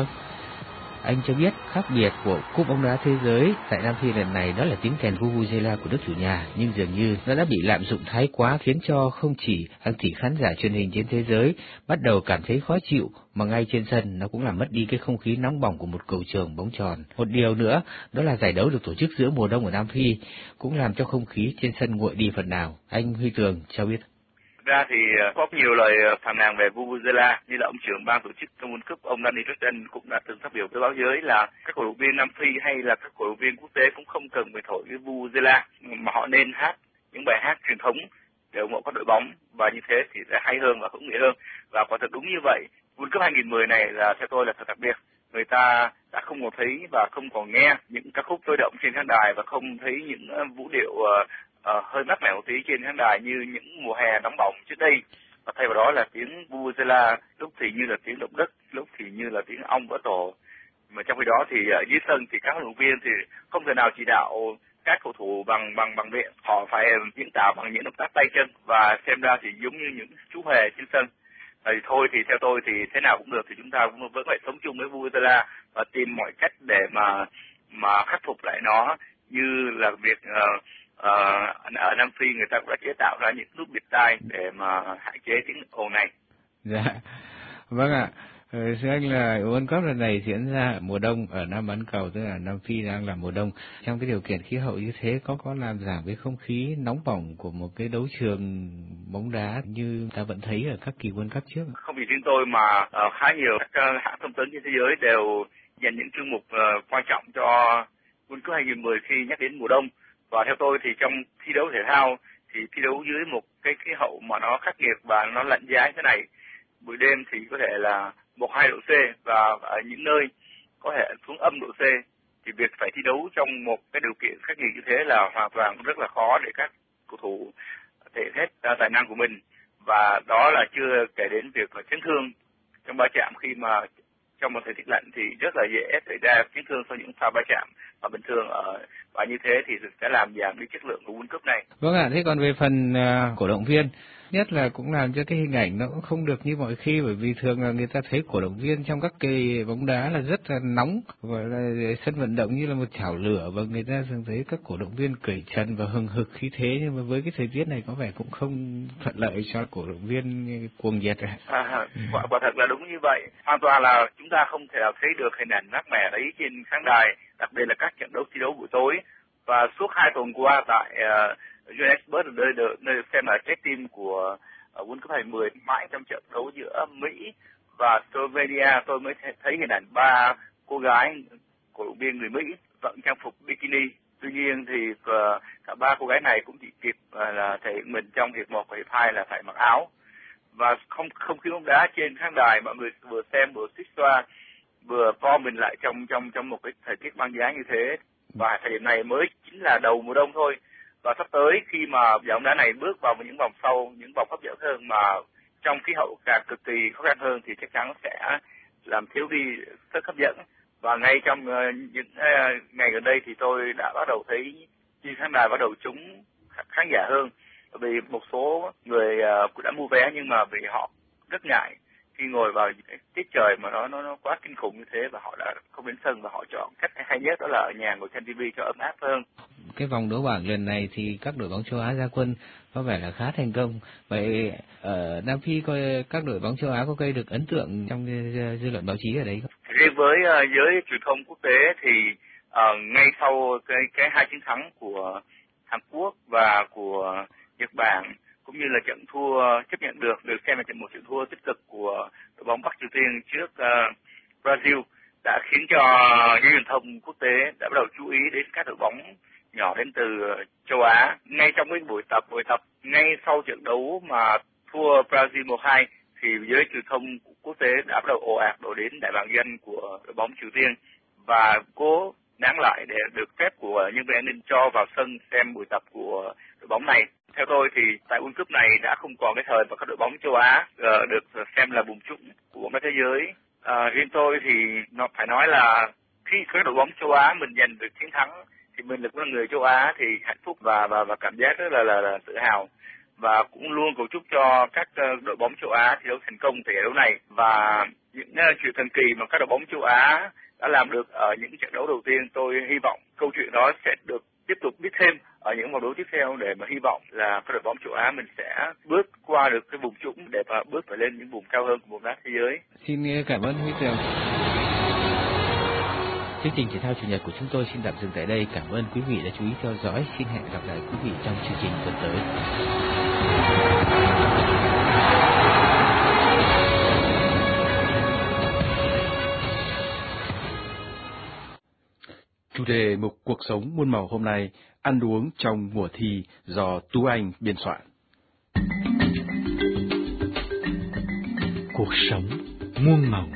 Anh cho biết khác biệt của cúp bóng đá thế giới tại Nam Phi lần này đó là tiếng kèn vuvuzela của nước chủ nhà, nhưng dường như nó đã bị lạm dụng thái quá khiến cho không chỉ hàng tỷ khán giả truyền hình trên thế giới bắt đầu cảm thấy khó chịu, mà ngay trên sân nó cũng làm mất đi cái không khí nóng bỏng của một cầu trường bóng tròn. Một điều nữa đó là giải đấu được tổ chức giữa mùa đông ở Nam Phi cũng làm cho không khí trên sân nguội đi phần nào. Anh Huy Tường cho biết. Ra thì có nhiều lời phàn nàn về vuvuzela, như là ông trưởng ban tổ chức World Cup ông Danny Jordan cũng đã từng phát biểu với báo giới là các cổ động viên Nam Phi hay là các cổ động viên quốc tế cũng không cần phải thổi cái vuvuzela, mà họ nên hát những bài hát truyền thống để ủng hộ các đội bóng, và như thế thì sẽ hay hơn và hữu nghị hơn. Và quả thật đúng như vậy, World Cup hai không một không này là theo tôi là thật đặc biệt. Người ta đã không còn thấy và không còn nghe những ca khúc sôi động trên khán đài và không thấy những vũ điệu uh, uh, hơi mát mẻ một tí trên khán đài như những mùa hè nóng bỏng trước đây, và thay vào đó là tiếng vuvuzela, lúc thì như là tiếng động đất, lúc thì như là tiếng ong vỡ tổ. Mà trong khi đó thì uh, dưới sân thì các huấn luyện viên thì không thể nào chỉ đạo các cầu thủ bằng bằng bằng miệng, họ phải diễn tả bằng những động tác tay chân, và xem ra thì giống như những chú hề trên sân. Thì thôi thì theo tôi thì thế nào cũng được, thì chúng ta cũng vẫn phải sống chung với vuvuzela và tìm mọi cách để mà mà khắc phục lại nó, như là việc uh, uh, ở Nam Phi người ta cũng đã chế tạo ra những nút bịt tai để mà hạn chế tiếng ồn này. Dạ, vâng ạ. Thưa anh là World Cup lần này diễn ra ở mùa đông ở Nam bán cầu, tức là Nam Phi đang là mùa đông. Trong cái điều kiện khí hậu như thế có có làm giảm cái không khí nóng bỏng của một cái đấu trường bóng đá như ta vẫn thấy ở các kỳ World Cup trước? Không chỉ riêng tôi mà uh, khá nhiều các uh, hãng thông tấn trên thế giới đều dành những chương mục uh, quan trọng cho World Cup hai không một không khi nhắc đến mùa đông. Và theo tôi thì trong thi đấu thể thao thì thi đấu dưới một cái khí hậu mà nó khắc nghiệt và nó lạnh giá như thế này, buổi đêm thì có thể là một hai độ C, và ở những nơi có thể xuống âm độ C, thì việc phải thi đấu trong một cái điều kiện khắc nghiệt như thế là hoàn toàn rất là khó để các cầu thủ thể hết tài năng của mình. Và đó là chưa kể đến việc chấn thương trong va chạm, khi mà trong một thời tiết lạnh thì rất là dễ xảy ra chấn thương sau những pha va chạm, và bình thường ở và như thế thì sẽ làm giảm đi chất lượng của World Cup này. Vâng ạ, thế còn về phần uh, cổ động viên, nhất là cũng làm cho cái hình ảnh nó cũng không được như mọi khi, bởi vì thường là người ta thấy cổ động viên trong các kỳ bóng đá là rất là nóng, gọi là sân vận động như là một chảo lửa, và người ta thường thấy các cổ động viên cởi trần và hừng hực khí thế, nhưng mà với cái thời tiết này có vẻ cũng không thuận lợi cho cổ động viên cuồng nhiệt. À, quả, quả thật là đúng như vậy, hoàn toàn là chúng ta không thể nào thấy được hình ảnh mát mẻ đấy trên khán đài, đặc biệt là các trận đấu thi đấu buổi tối. Và suốt hai tuần qua tại uh, Johannesburg, nơi, nơi xem là trái tim của uh, World Cup hai không một không, mãi trong trận đấu giữa Mỹ và Slovenia, tôi mới thấy hình ảnh ba cô gái cổ động viên người Mỹ vận trang phục bikini. Tuy nhiên thì uh, cả ba cô gái này cũng chỉ kịp uh, là thể hiện mình trong hiệp một và hiệp hai là phải mặc áo. Và không không khí bóng đá trên khán đài, mọi người vừa xem vừa xích xoa, vừa co mình lại trong trong trong một cái thời tiết băng giá như thế. Và thời điểm này mới chính là đầu mùa đông thôi, và sắp tới khi mà giải bóng đá này bước vào những vòng sau, những vòng hấp dẫn hơn mà trong khí hậu càng cực kỳ khó khăn hơn, thì chắc chắn sẽ làm thiếu đi sức hấp dẫn. Và ngay trong uh, những uh, ngày gần đây thì tôi đã bắt đầu thấy trên khán đài bắt đầu trúng khán giả hơn, vì một số người uh, cũng đã mua vé nhưng mà vì họ rất ngại khi ngồi vào cái tiết trời mà nó nó nó quá kinh khủng như thế, và họ đã không đến sân và họ chọn cách hay nhất đó là ở nhà ngồi xem ti vi cho ấm áp hơn. Cái vòng đấu bảng lần này thì các đội bóng châu Á ra quân có vẻ là khá thành công. Vậy ở Nam Phi coi các đội bóng châu Á có gây được ấn tượng trong dư luận báo chí ở đấy không? Riêng với uh, giới truyền thông quốc tế thì uh, ngay sau cái cái hai chiến thắng của Hàn Quốc và của Nhật Bản, cũng như là trận thua chấp nhận được được xem là trận một trận thua tích cực của đội bóng Bắc Triều Tiên trước uh, Brazil đã khiến cho giới truyền thông quốc tế đã bắt đầu chú ý đến các đội bóng nhỏ đến từ châu Á. Ngay trong cái buổi tập buổi tập ngay sau trận đấu mà thua Brazil một hai thì giới truyền thông quốc tế đã bắt đầu ồ ạt đổ đến đại bàng dân của đội bóng Triều Tiên và cố nán lại để được phép của nhân viên an ninh cho vào sân xem buổi tập của đội bóng này. Theo tôi thì tại World Cup này đã không còn cái thời mà các đội bóng châu Á uh, được xem là vùng trũng của bóng đá thế giới. Uh, riêng tôi thì nó phải nói là khi các đội bóng châu Á mình giành được chiến thắng thì mình là người châu Á thì hạnh phúc và và và cảm giác rất là là, là tự hào, và cũng luôn cầu chúc cho các uh, đội bóng châu Á thi đấu thành công tại giải đấu này. Và những uh, chuyện thần kỳ mà các đội bóng châu Á đã làm được ở những trận đấu đầu tiên, tôi hy vọng câu chuyện đó sẽ được tiếp tục biết thêm ở những vòng đấu tiếp theo, để mà hy vọng là các đội bóng châu Á mình sẽ bước qua được cái vùng trũng để mà bước phải lên những vùng cao hơn của bóng đá thế giới. Xin cảm ơn Huy Tường. Chương trình thể thao chủ nhật của chúng tôi xin tạm dừng tại đây. Cảm ơn quý vị đã chú ý theo dõi. Xin hẹn gặp lại quý vị trong chương trình tuần tới. Chủ đề mục Cuộc sống muôn màu hôm nay, ăn uống trong mùa thi, do Tú Anh biên soạn. Cuộc sống muôn màu.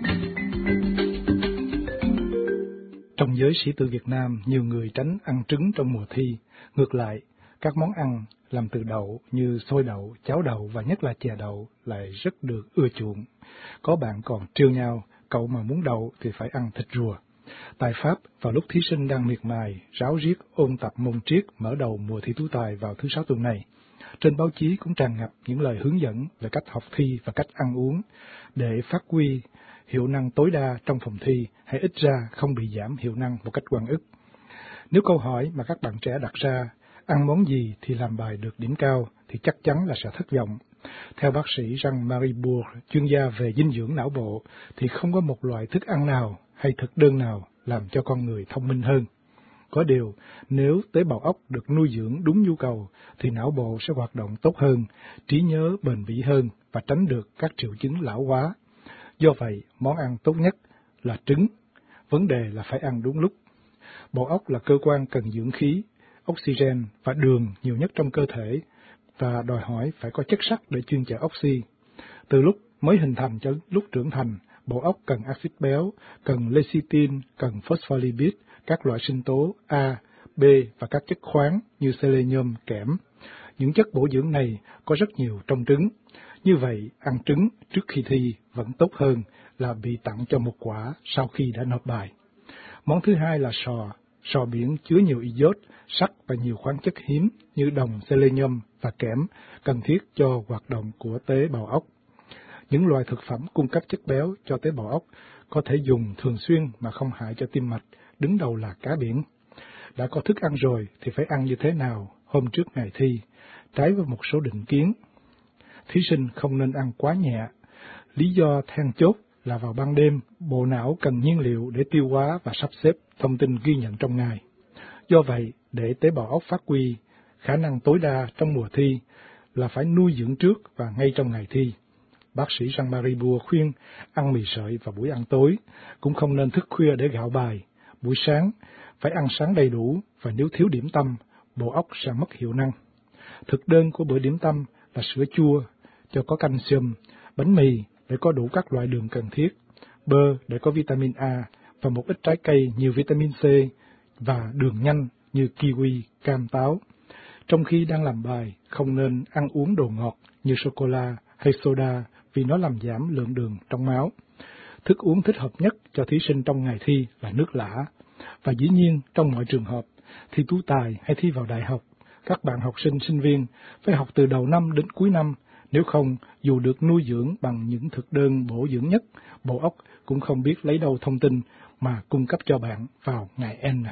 Trong giới sĩ tử Việt Nam, nhiều người tránh ăn trứng trong mùa thi. Ngược lại, các món ăn làm từ đậu như xôi đậu, cháo đậu và nhất là chè đậu lại rất được ưa chuộng. Có bạn còn trêu nhau, cậu mà muốn đậu thì phải ăn thịt rùa. Tại Pháp, vào lúc thí sinh đang miệt mài, ráo riết ôn tập môn triết mở đầu mùa thi tú tài vào thứ Sáu tuần này, trên báo chí cũng tràn ngập những lời hướng dẫn về cách học thi và cách ăn uống để phát huy hiệu năng tối đa trong phòng thi, hay ít ra không bị giảm hiệu năng một cách oan ức. Nếu câu hỏi mà các bạn trẻ đặt ra, ăn món gì thì làm bài được điểm cao, thì chắc chắn là sẽ thất vọng. Theo bác sĩ Jean-Marie Bourg, chuyên gia về dinh dưỡng não bộ, thì không có một loại thức ăn nào hay thực đơn nào làm cho con người thông minh hơn. Có điều, nếu tế bào óc được nuôi dưỡng đúng nhu cầu, thì não bộ sẽ hoạt động tốt hơn, trí nhớ bền bỉ hơn và tránh được các triệu chứng lão hóa. Do vậy, món ăn tốt nhất là trứng. Vấn đề là phải ăn đúng lúc. Bộ óc là cơ quan cần dưỡng khí, oxygen và đường nhiều nhất trong cơ thể, và đòi hỏi phải có chất sắt để chuyên chở oxy. Từ lúc mới hình thành cho lúc trưởng thành, bộ óc cần axit béo, cần lecithin, cần phospholipid, các loại sinh tố A, B và các chất khoáng như selenium, kẽm. Những chất bổ dưỡng này có rất nhiều trong trứng. Như vậy, ăn trứng trước khi thi vẫn tốt hơn là bị tặng cho một quả sau khi đã nộp bài. Món thứ hai là sò. Sò biển chứa nhiều iốt, sắt và nhiều khoáng chất hiếm như đồng, selenium và kẽm, cần thiết cho hoạt động của tế bào óc. Những loại thực phẩm cung cấp chất béo cho tế bào óc có thể dùng thường xuyên mà không hại cho tim mạch, đứng đầu là cá biển. Đã có thức ăn rồi thì phải ăn như thế nào hôm trước ngày thi, trái với một số định kiến. Thí sinh không nên ăn quá nhẹ. Lý do then chốt là vào ban đêm, bộ não cần nhiên liệu để tiêu hóa và sắp xếp thông tin ghi nhận trong ngày. Do vậy, để tế bào óc phát huy khả năng tối đa trong mùa thi là phải nuôi dưỡng trước và ngay trong ngày thi. Bác sĩ Jean-Marie Bourg khuyên ăn mì sợi vào buổi ăn tối, cũng không nên thức khuya để gạo bài. Buổi sáng, phải ăn sáng đầy đủ, và nếu thiếu điểm tâm, bộ óc sẽ mất hiệu năng. Thực đơn của bữa điểm tâm là sữa chua cho có calcium, bánh mì để có đủ các loại đường cần thiết, bơ để có vitamin A và một ít trái cây nhiều vitamin C và đường nhanh như kiwi, cam, táo. Trong khi đang làm bài, không nên ăn uống đồ ngọt như sô-cô-la hay soda vì nó làm giảm lượng đường trong máu. Thức uống thích hợp nhất cho thí sinh trong ngày thi là nước lã. Và dĩ nhiên, trong mọi trường hợp, thi tú tài hay thi vào đại học, các bạn học sinh, sinh viên phải học từ đầu năm đến cuối năm. Nếu không, dù được nuôi dưỡng bằng những thực đơn bổ dưỡng nhất, bộ óc cũng không biết lấy đâu thông tin mà cung cấp cho bạn vào ngày N.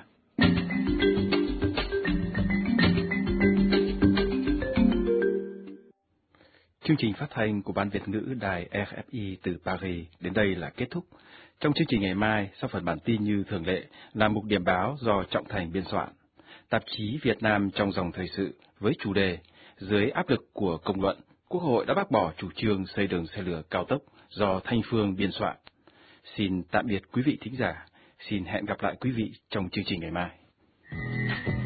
Chương trình phát thanh của Ban Việt ngữ Đài R F I từ Paris đến đây là kết thúc. Trong chương trình ngày mai, sau phần bản tin như thường lệ là mục điểm báo do Trọng Thành biên soạn. tạp chí Việt Nam trong dòng thời sự với chủ đề dưới áp lực của công luận, Quốc hội đã bác bỏ chủ trương xây đường xe lửa cao tốc do Thanh Phương biên soạn. Xin tạm biệt quý vị thính giả, xin hẹn gặp lại quý vị trong chương trình ngày mai.